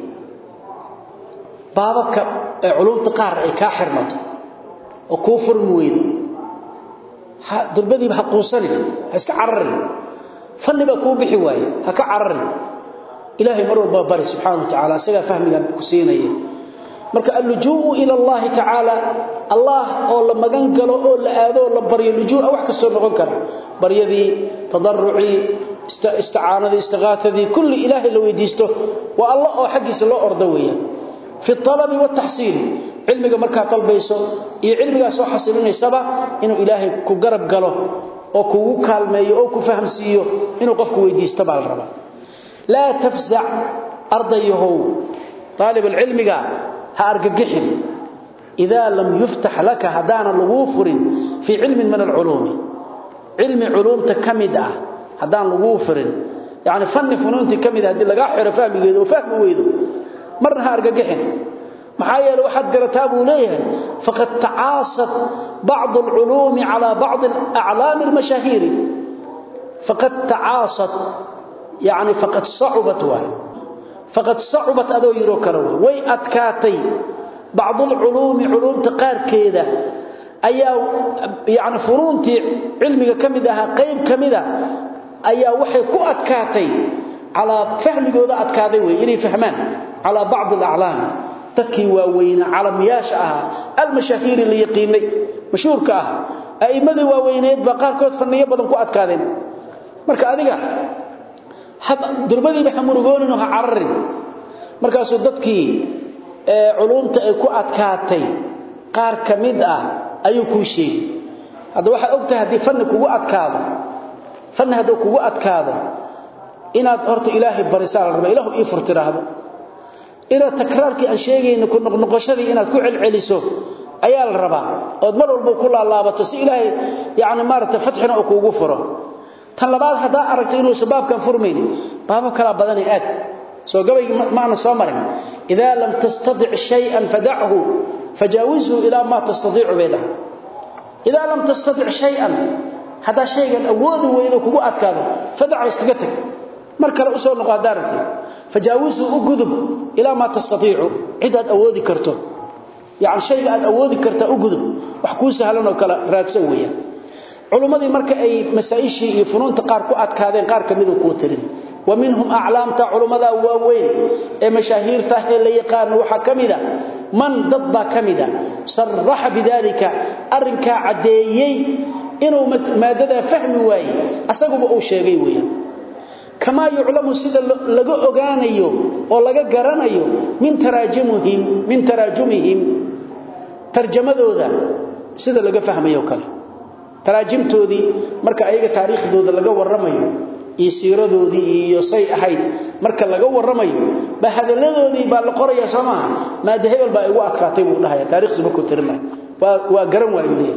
baabka culumta qaar ay ka xirmato oo ku furmooydo ha durbadii ba quusani iska carari fanniba ku bixi waaye ha ka carari ilaahay mar walba bari subhanahu wa ta'ala isaga fahmiga ku siinaya marka allujuu ila Allah ta'ala Allah oo la magan galo oo la aado la bariyo lujuu wax kasto noqon kara bariyadii tadarruci isti'aanadii istighaatadii kulli ilaahi la weydiisto wa Allah oo xaqiisa loo ordo weeyaan fi talab wa tahsil cilmiga marka talbayso iyo cilmiga soo xasilinaysa inuu ilaahay ku garab galo oo kugu kaalmeeyo oo ku fahamsiiyo inuu qofku weydiisto baa la rabaa la tafza' ardayahu طالب العلم ها ارغغخين اذا لم يفتح لك هدانا لغوفر في علم من العلوم علم علوم تكمده هدان لغوفر يعني فن فنون تكمده هدي لغا خير فهميده وفهم ويده مرها ارغغخين maxaa yeelay waxaad garataa buu leeyahay faqad ta'asat ba'd al-ulum ala ba'd al-a'lam al-mashahir faqad ta'asat yani faqad sa'ubat wa faqad sa'ubat ado yiro karo way adkaatay ba'd al-ulum ulum taqarkeeda ayaa yani furunti cilmiga kamidaha qayb kamida ayaa waxay ku adkaatay ala fahmigooda adkaaday way inay fahmaan ala ba'd al-a'lam dadkii waaweyna calamiyaasha ah al-mashahir li yaqiinay mashhuurka ah aimada waaweyneed ba qaarkood fanniyo badan ku adkaadeen marka adiga hab durbadii waxa murugoonino ha cararin markaas dadkii ee culumta ay ku adkaatay qaar kamid ah ayuu ku sheegay hada waxa ogtahay hadii fanni kugu adkaado fanni hada kugu adkaado inaad horta ilaahay barisaal raba ilaahu ii furtiraahdo ila takraarkii aan sheegayno ku noqnoqoshadii inaad ku celceliso ayaa la rabaa oo mar walba ku laalaabato si ilaahay yaani maarta fatxina oo kuugu furo tan labaad hada aragtay inuu sababkan furmeen baaba kala badan aad soo gabay maana soo marin idha lam tastadi' shay'an fad'hu fajawizhu ila ma tastadi'u bayda idha lam tastadi' shay'an hada shaygan awood weeyo kugu adkaado fad'u iskaga tag mar kale u soo noqo daartay فجاوزه أقذب إلى ما تستطيع عدد أودي كرته يعني شيء أد أودي كرته أقذب وحكوسها لنا وكلا راتسويا علماء مركا أي مسائشي يفنون تقاركوا أتكادين قارك مذو كوترين ومنهم أعلام تا علماء واوين أي مشاهير تاهي اللي يقارن وحكمدا من ضد كمدا صرح بذلك أرنكا عديي إنه مادة فهم واي أساقوا بأو شيء ويا كما يعلم سيده لغا اوغانيو او لغا غرانيو من تراجمهم من تراجمهم ترجمدودا سيده لغا فهميو كله تراجمتودي marka ayaga taariikhdooda laga waramayo iyo siiradoodii iyo say ahayd marka laga waramayo ba hadaladoodii ba la qorayaa Soomaa ma dahebal ba igu adkaatay buu dhahay taariikhdu ku tirnaa waa waa garan waayay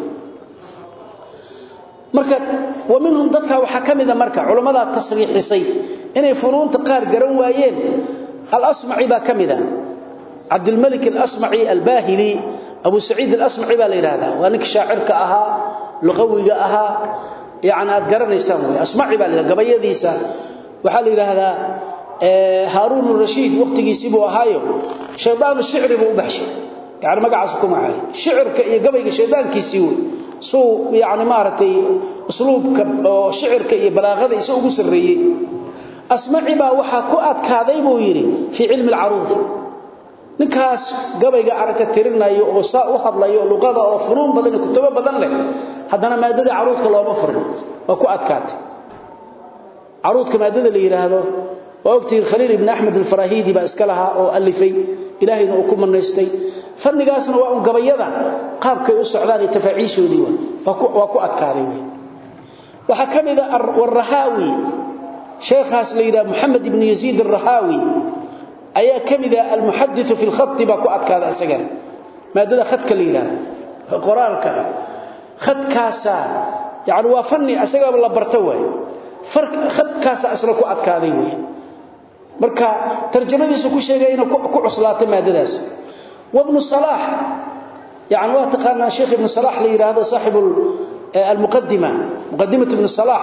marka ومنهم dadka waxa kamida marka culimada tasriixisay inay funuunta qaar garan waayeen al-asma'i ba kamida عبد الملك الأسمعي الباهلي أبو سعيد الأسمعي با ليرادا وانك شاعرك اها لغويga ahaa yaani aad garanaysan way asma'i ba la gabayadiisa waxa la yiraahdaa ee Harun al-Rashid waqtigiisii buu ahaayo shaydaan shicri buu baxshay yaani magacaas ku macay shicirka iyo gabayga shaydaankiisii way soo yaani maartay usluubka oo shicirka iyo balaaqada isoo ugu sareeyay asma'i ba waxa ku adkaaday buu yiri fi cilmi al-aruud ninkaas gabayga aragta tirinayo oo saa u hadlayo luqada oo funuun badan kutuba badan leh hadana maadada aruudka looma furin waa ku adkaatay aruudka maadada la yiraahdo waqti Khalil ibn Ahmad al-Farahidi ba iska laha oo alifay ilaahayna uu ku manaystay fannigaasna waa un gabayada qaabkay u socdaan tafaciishoodii waa ku waa ku adkaaday waxa kamida ar-Rahawi sheekhaas la yiraahdo Muhammad ibn Yazid ar-Rahawi ayaa kamida al-muhaddith fi al-khatt ba ku adkaada isaga maadada khadka la yiraahdo qoraalka khadkaasa yaani waa fanni isaga la barto way farq khadkaasa asra ku adkaaday way marka tarjumadiisu ku sheegay inuu ku cuslaatay maadadaas وابن صلاح يعني واتقنا شيخ ابن صلاح اللي يراهdo صاحب المقدمه مقدمه ابن صلاح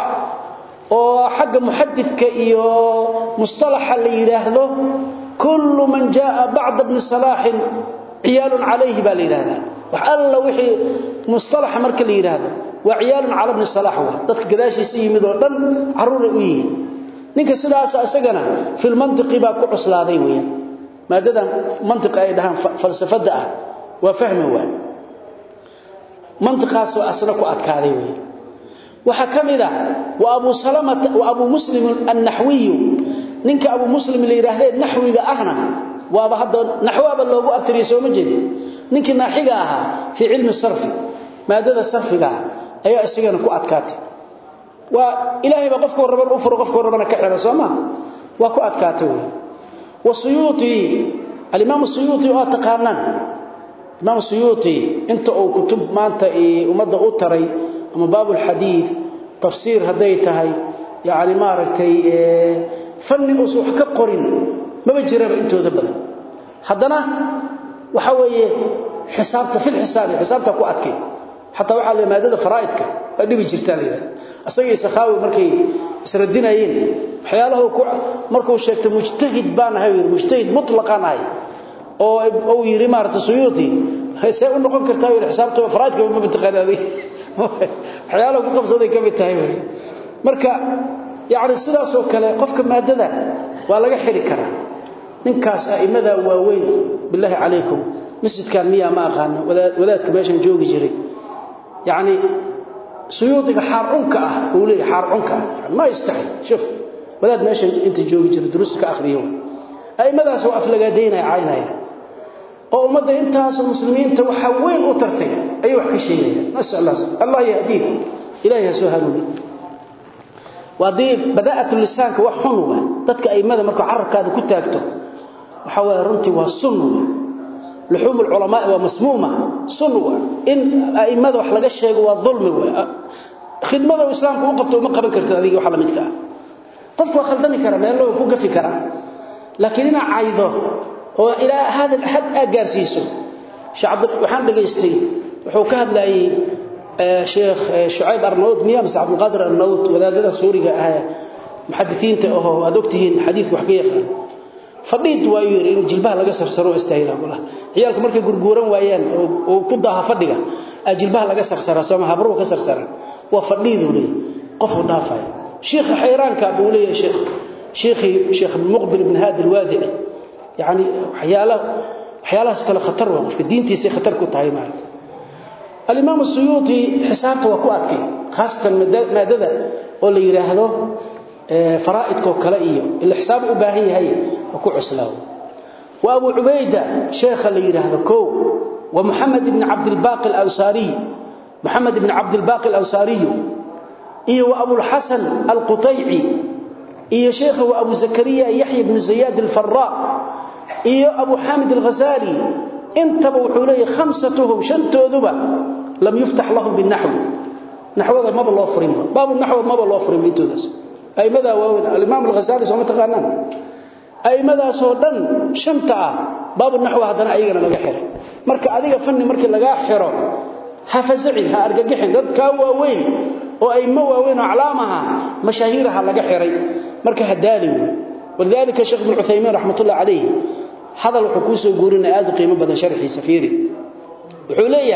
وحق محدثك iyo مصطلح اللي يراهdo كل من جاء بعد ابن صلاح عيال عليه باليراهdo وحalla wixii مصطلح marka la yiraahdo waa عيال على ابن صلاح dadka gadaashiisa yimid oo dhan caruur u yihiin ninka sidaas asagana fil mantiqi ba ku cuslaaday weeyaan maadada mantiqa ay dhahan falsafada ah waa fahmi waa mantiqaas oo asna ku adkaaday weeyaan waxa kamida wa Abu Salama wa Abu Muslim an-Nahwi ninka Abu Muslim la yiraahdo nahwiga ahna waaba hadda nahwaaba loogu abtiriyo soo ma jeedin ninkii naaxiga ahaa fi cilmi sarfi maadada sarfiga ayaa isagana ku adkaatay waa ilaahay ba qofka raban u furo qofka rabana ka xiro Soomaa waa ku adkaatay wasuyuti al-imam as-suyuti oo taqaanan imam as-suyuti inta uu kutub maanta ee umada u taray ama baabul hadith tafsir haday tahay yaani ma aragtay fanni oo wax ka qorin ma jiraba intooda badan haddana waxa weeye xisaabta fil xisaabi xisaabta ku adkay hatta waxa la maadada faraa'idka dhibi jirtaa leeyahay asagii saxaawi markay isradinayeen waxyaalaha ku markuu sheegtay mujtahid baan ahay mujtahid mutlaqan ahay oo oo yiri maarta suyuuti hayse u noqon kartaa in xisaabta faraa'idka ma bitaqaanay waxyaalaha ku qabsaday ka mid tahay marka yaani sidaas oo kale qofka maadada waa laga xiri karaa ninkaas aimada waaweyn billahi alaykum masjidkan miya ma aqaan wadaadka meeshan joogi jiray yaani suyuudiga xarunka ah uu leeyahay xarunka ma istaxi shuf wadaad meeshan inta joogi jiray duruuska akhriyo aimadaas waa aflagaadeynay caynay oo umada intaas muslimiinta waxa weyn u tartay ay wax ka sheegayaan mas'ala Allah yahdi ilaahi soo hanuuni wadii bada'atu lisaanka wax xunwa dadka aimada markuu carabkaada ku taagto waxa way runtii waa sunno luhum ulama waa masmuuma sunno in aimada wax laga sheego waa dhulmi waa khidmada islaamku u qabto ma qaban karto adiga waxa la midka qofku khaldami kara meel loo ku gafi kara laakiin ina aydo oo ila hada had agaarsiiso shacab waxaan dhageystay wuxuu ka hadlayay sheekh shuayb arnaud miya mas abdul qadir arnaud wadaadada suuriga ah muhaddithiinta oo adogtihiin xadiis wax ka yaqaan fadhiid waa yiri in jilbaha laga sarsaro istaayla wala ciyaalka markay gurguuran waayaan oo ku daaha fadhiga jilbaha laga sarsara soo habru ka sarsara waa fadhiidu leey qof dhaafay sheekh xayraanka buu leeyahay sheekh sheekhi sheekh muqbil ibn hadi alwadi'i yani waxyaala waxyaalahaas kala khatar waa qofka diintiisa khatar ku tahay maarta الإمام السيوطي حسابته وكؤتك خاصة مادة اللي يراهده فرائدك وكلائيه اللي حساب أباهي هي وكعس له وأبو عبيدة شيخ اللي يراهده كو ومحمد بن عبد الباقي الأنصاري محمد بن عبد الباقي الأنصاري إيه وأبو الحسن القطيعي إيه شيخ وأبو زكريا يحيى بن زياد الفراء إيه أبو حامد الغزالي انتبهوا حولي خمستهم شنتو ذبا لم يفتح لهم بالنحو نحو هذا ما بالله فريم باب النحو ما بالله فريم انتو ذس أي ماذا وين الإمام الغزالي سوى متقانان أي ماذا سودان شنتا باب النحو هذا أيضا لغا حير مركا أذيك فني مركا لغا حير هفزعي هارقاقحين ذات كاوا وين وأي موا وين أعلامها مشاهيرها لغا حيري مركا هدالي ولذلك الشيخ ابن عثيمين رحمة الله عليه هذا الحكوس يقولون آد قيمة بدن شرحي سفيري وحوليه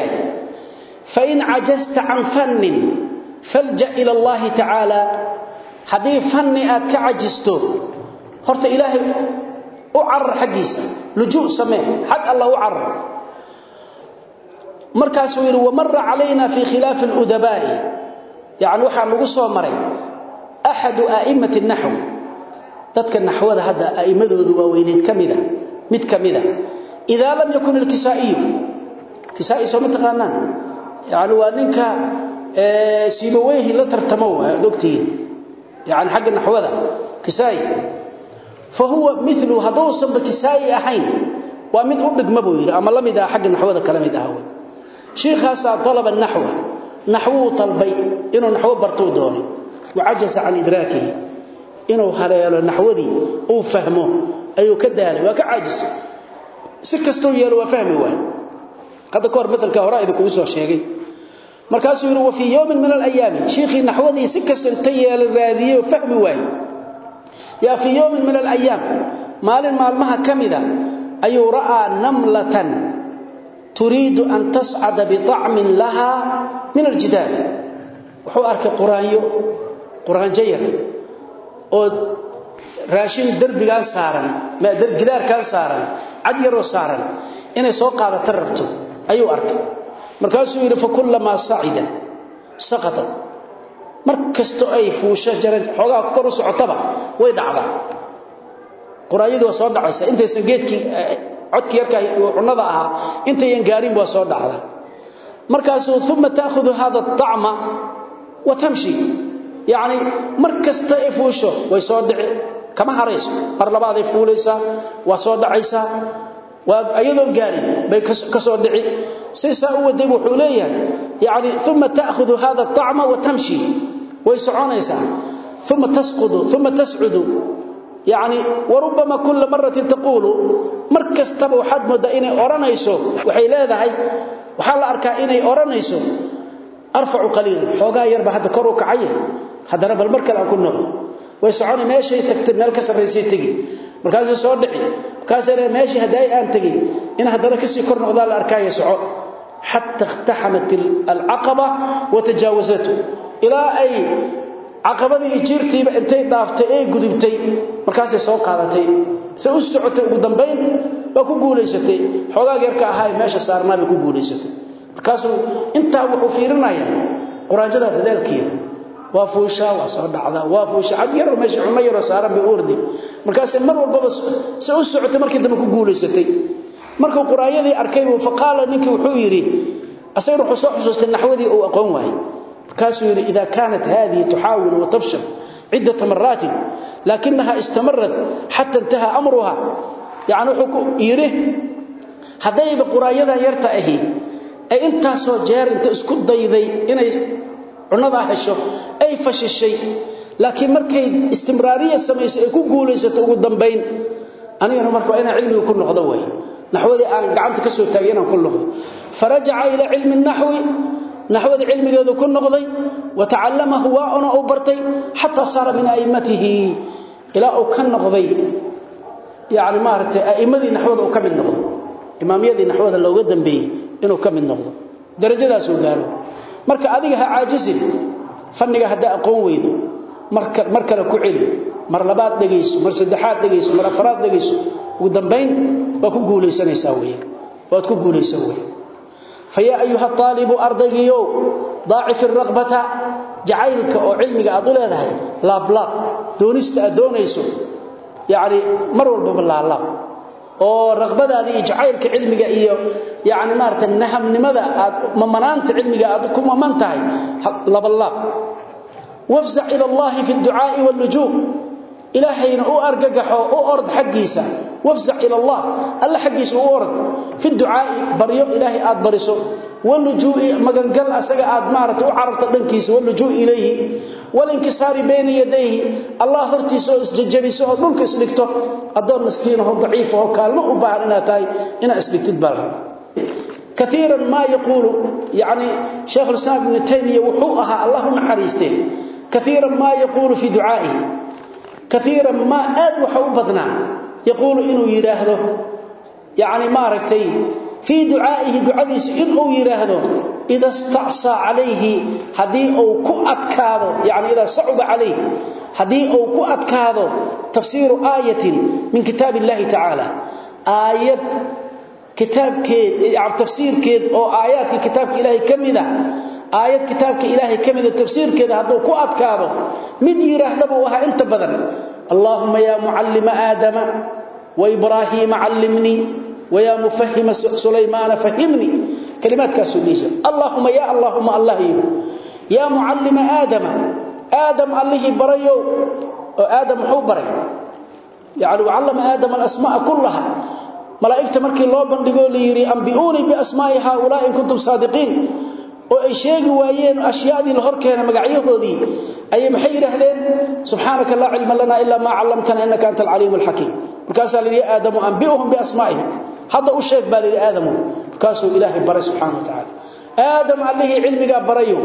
فإن عجزت عن فن فالجأ إلى الله تعالى حديث فن آد كعجزته هرت إلهي أعر حقيسا لجوء سماه حق الله أعر مركز ومر علينا في خلاف الأدباء يعني وحا لغسوا مري أحد آئمة النحو تذكر النحو هذا آئمة ذووينيت كمذا mid kamida idha lam yakun al-kisaa'i kisaa'i soo mataqaanaan yaani waa ninka ee siibawayhi la tartamo dogtii yaani xagga naxwada kisaa'i fa huwa mithlu haduusan ba kisaa'i ahayn waa mid u dhigma buu yiri ama lamida xagga naxwada kala mid ah sheekhaas talaba an-nahwa nahwu talbay inuu nahwo barto doono wajaza an idrakihi inuu haleelo nahwadii uu fahmo أيو كدالي وكعاجز سكستو يالو وفهمي واحد قد كور مثل كهراء إذا كويسوا الشيء مركاسو يروا في يوم من الأيام شيخي نحوذي سكستو تيال الراذية وفهمي واحد يا في يوم من الأيام مال مال مها كمذا أيو رأى نملة تريد أن تصعد بطعم لها من الجدال وحو أرك قرانيو قران جير raashin darbiga saaran ma dar gidaarka saaran cad yaro saaran inay soo qaadato rabto ayuu arkay markaasuu yiri fa kullama sa'ida saqata markasto ay fuusha jaran xogaa kor u socotaba way dhacdaa quraayadu soo dhacaysa intaysan geedkii codki yarka cunada aha inta yan gaarin waa soo dhacda markaas thumma ta'khudhu hadha at-ta'ma wa tamshi yaani markasta ifuusho way soo dhici kama harayso mar labaad ay fuulaysa waa soo dhacaysa waa ayadoo gaarin bay ka soo dhici saysa u waday wuxuu leeyahay yaani thumma ta'khudhu hadha at-ta'ma wa tamshi way soconaysa thumma tasqudu thumma tas'udu يعني وربما كل مرة تقول مركز تبو حد مدى إني أورانيسو وحي لهذا وحال أركا إني أورانيسو أرفع قليلا حوغا يربى هذا كروك عين هذا رب المركز أكون نغم ويسعوني ماشي تكتب مالك سبريسي تجي مركز يسعود دعي مركز ماشي هداي آن تجي إن هذا ركسي كور نغضاء الأركا يسعود حتى اختحمت العقبة وتجاوزته إلى أي عقبadii jirtiiba intay dhaaftay ee gudubtay markaas ay soo qaadatay si u socotay ugu dambeyn waa ku guuleysatay xogaa yarka ahay meesha saarnaa ku guuleysatay markaas inta wuxuu fiirinaya quraanjada dadaalkeeda waa fuusha waa soo dhacda waa fuusha cad yar meesha cunno yar saaran bi urdi markaas mar walba si u socotay markii dambe ku guuleysatay markuu quraayadii arkay uu faqaala ninkii wuxuu yiri asayru xusoo xusustay naxwadii uu aqoon waayay كاسو إذا كانت هذه تحاول وتفشل عدة مرات لكنها استمرت حتى انتهى أمرها يعني حكو يره هداي بقرايدها يرتأهي أي انت سو جار انت اسكت ضيضي إنا عنضا هشو أي فش الشيء لكن مركي استمرارية سميس يكون قولي ستقود دنبين أنا أنا مركو أنا علمي يكون نخضوي نحوذي أن قعمت كسو التاقينا كل نخض فرجع إلى علم النحو نحو علمي ذو كن نقضي وتعلمه وانا أو برتي حتى صار من أئمته إلى أو كن نقضي يعني مارت أئمتي نحو ذو كم النقض إماميتي نحو ذو لو قدم به إنه كم النقض درجة لا سودانه مركا أذيها عاجز فنك هداء قوي مركا مركا كعلي مر لبات دقيس مر سدحات دقيس مر أفراد دقيس ودنبين وكو قولي سنة يساويه وكو قولي يساويه فيا أيها الطالب أرضيو ضاعف الرغبة جعيلك أو علمك أضل هذا لا بلا دونست أدونيسو يعني مروا بالله الله أو رغبة هذه جعيلك علمك إيو يعني مارت النهم لماذا ممنانت علمك أدكم ومنتهي لا بالله وافزع إلى الله في الدعاء واللجوء إلهينا أو أرققح أو أرض حقيسا وافزع إلى الله ألا حقيس أو أرض في الدعاء بريو إلهي آد برسو واللجوء مغنقل أساق آد مارت وعرفت بنكيس واللجوء إليه والانكسار بين يديه الله هرتيسو اسججريسو نلك اسلكتو الدور مسكينه ضعيفه وكالمه وبعد إنا تاي إنا اسلكتت بالها كثيرا ما يقول يعني شيخ الإسلام ابن تيمية وحوءها اللهم حريستين كثيرا ما يقول في دعائه كثيرا ما آد وحوبتنا يقول إنه يراهده يعني ما ركتي في دعائه دعاديس إنه يراهده إذا استعصى عليه هدي أو كؤت كاذو يعني إذا صعب عليه هدي أو كؤت كاذو تفسير آية من كتاب الله تعالى آية كتاب كيد يعني تفسير كيد أو آيات كتاب إلهي كمذا آيات كتابك إلهي كمذا تفسير كذا هدو كؤت كاذو من يراهده وها انت بدن اللهم يا معلم آدم وإبراهيم علمني ويا مفهم سليمان فهمني كلمات كاسوليجة اللهم يا اللهم الله يا معلم آدم آدم الله بريو آدم حو بري يعني وعلم آدم الأسماء كلها ملائكة مركي الله بندقوا لي أنبئوني بأسماء هؤلاء إن كنتم صادقين وأي شيء وأيين أشياء دي الهر كان مقعيه ذي أي محير أهلين سبحانك لا علم لنا إلا ما علمتنا إنك أنت العليم الحكيم وكاسا لي آدم أنبئهم بأسمائهم هذا الشيء بالي آدم وكاسوا إلهي بري سبحانه وتعالى آدم عليه علمك بريو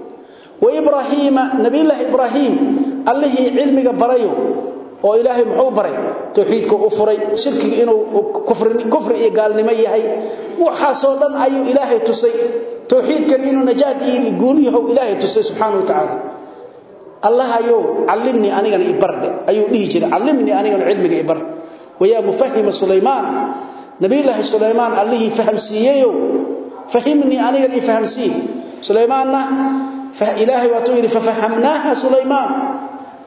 وإبراهيم نبي الله إبراهيم عليه علمك بريو وإلهي محو بري توحيدك أفري شركك إنه كفر كفر إيقال نميهي وحاسولا أي إلهي تسي توحيدك إنه نجاد إيه قوليه إلهي تسي سبحانه وتعالى الله أيو علمني أنا إبر أيو ليه علمني أنا علمك إبر ويا مفهم سليمان نبي الله سليمان عليه فهم سيئو فهمني أنا فهم سيه سليمان فإلهي وطوير ففهمناها سليمان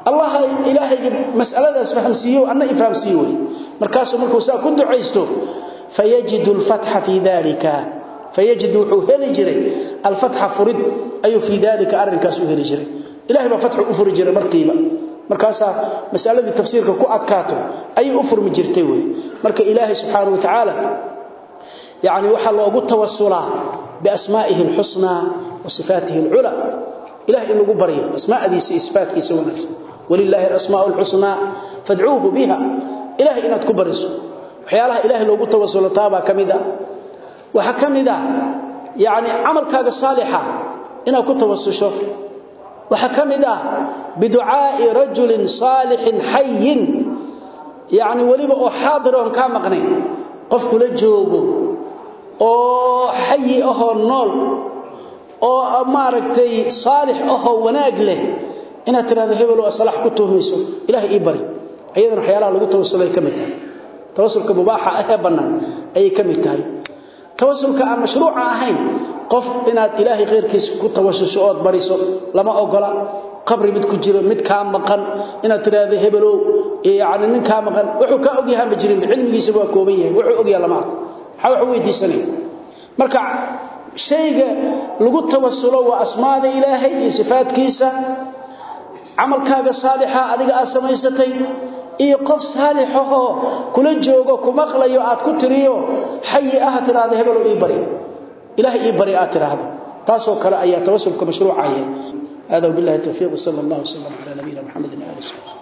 الله إلهي مسألة فهمسيه أنا إفهمسيه مركاسه مركوسا كنت عيسته فيجد الفتح في ذلك فيجد هلجري الفتح فرد أي في ذلك أرنكاسه هلجري إلهي بفتح أفر جري مرقيبا مركاسا مسألة التفسير كو أدكاته أي أفر مجرتوي مركا إلهي سبحانه وتعالى يعني وحا الله توسلا بأسمائه الحسنى وصفاته العلى إلهي إنه بريء أسماء ذي صفاتك سوى نفسه ولله الأسماء الحسنى فادعوه بها إلهي إنه تكبرسه وحيالها إلهي لو توسل طابا كمدا وحكمدا يعني عمل كاغ صالحة إنه كتوسشه وحكمدا بدعاء رجل صالح حي يعني وليبا حاضرهم كامقني قف كل جوجو oo xayi ahoo nool oo maaragtay saalix ahoo wanaag leh inaad tiraahdo hebel oo salax ku tuhmayso ilaahay ii bari ayadana xayalaha lagu tawassulay kamid tahay tawassulka mubaaxa ah ee banaan ay kamid tahay tawassulka aan mashruuca ahayn qof inaad ilaahay khayrkiisa ku tawassusho oo bariso lama ogola qabri mid ku jiro mid ka maqan inaad tiraahdo hebel oo yaani nin ka maqan wuxuu ka og yahay ma jirin cilmigiisa waa kooban yahay wuxuu og yahay lama waxa weydiisanay marka shayga lagu tawassulo waa asmaada ilaahay iyo sifaadkiisa amalkaaga saalixa adiga aad samaysatay iyo qof saalix ah kula joogo ku maqlayo aad ku tiriyo xayi ah tiraahdo hebel ii bari ilaahay ii bari aad tiraahdo taasoo kale ayaa tawassulka mashruuca yahay hada billahi tawfiiq sallallahu alayhi wa sallam ala nabiyina muhammadin wa alihi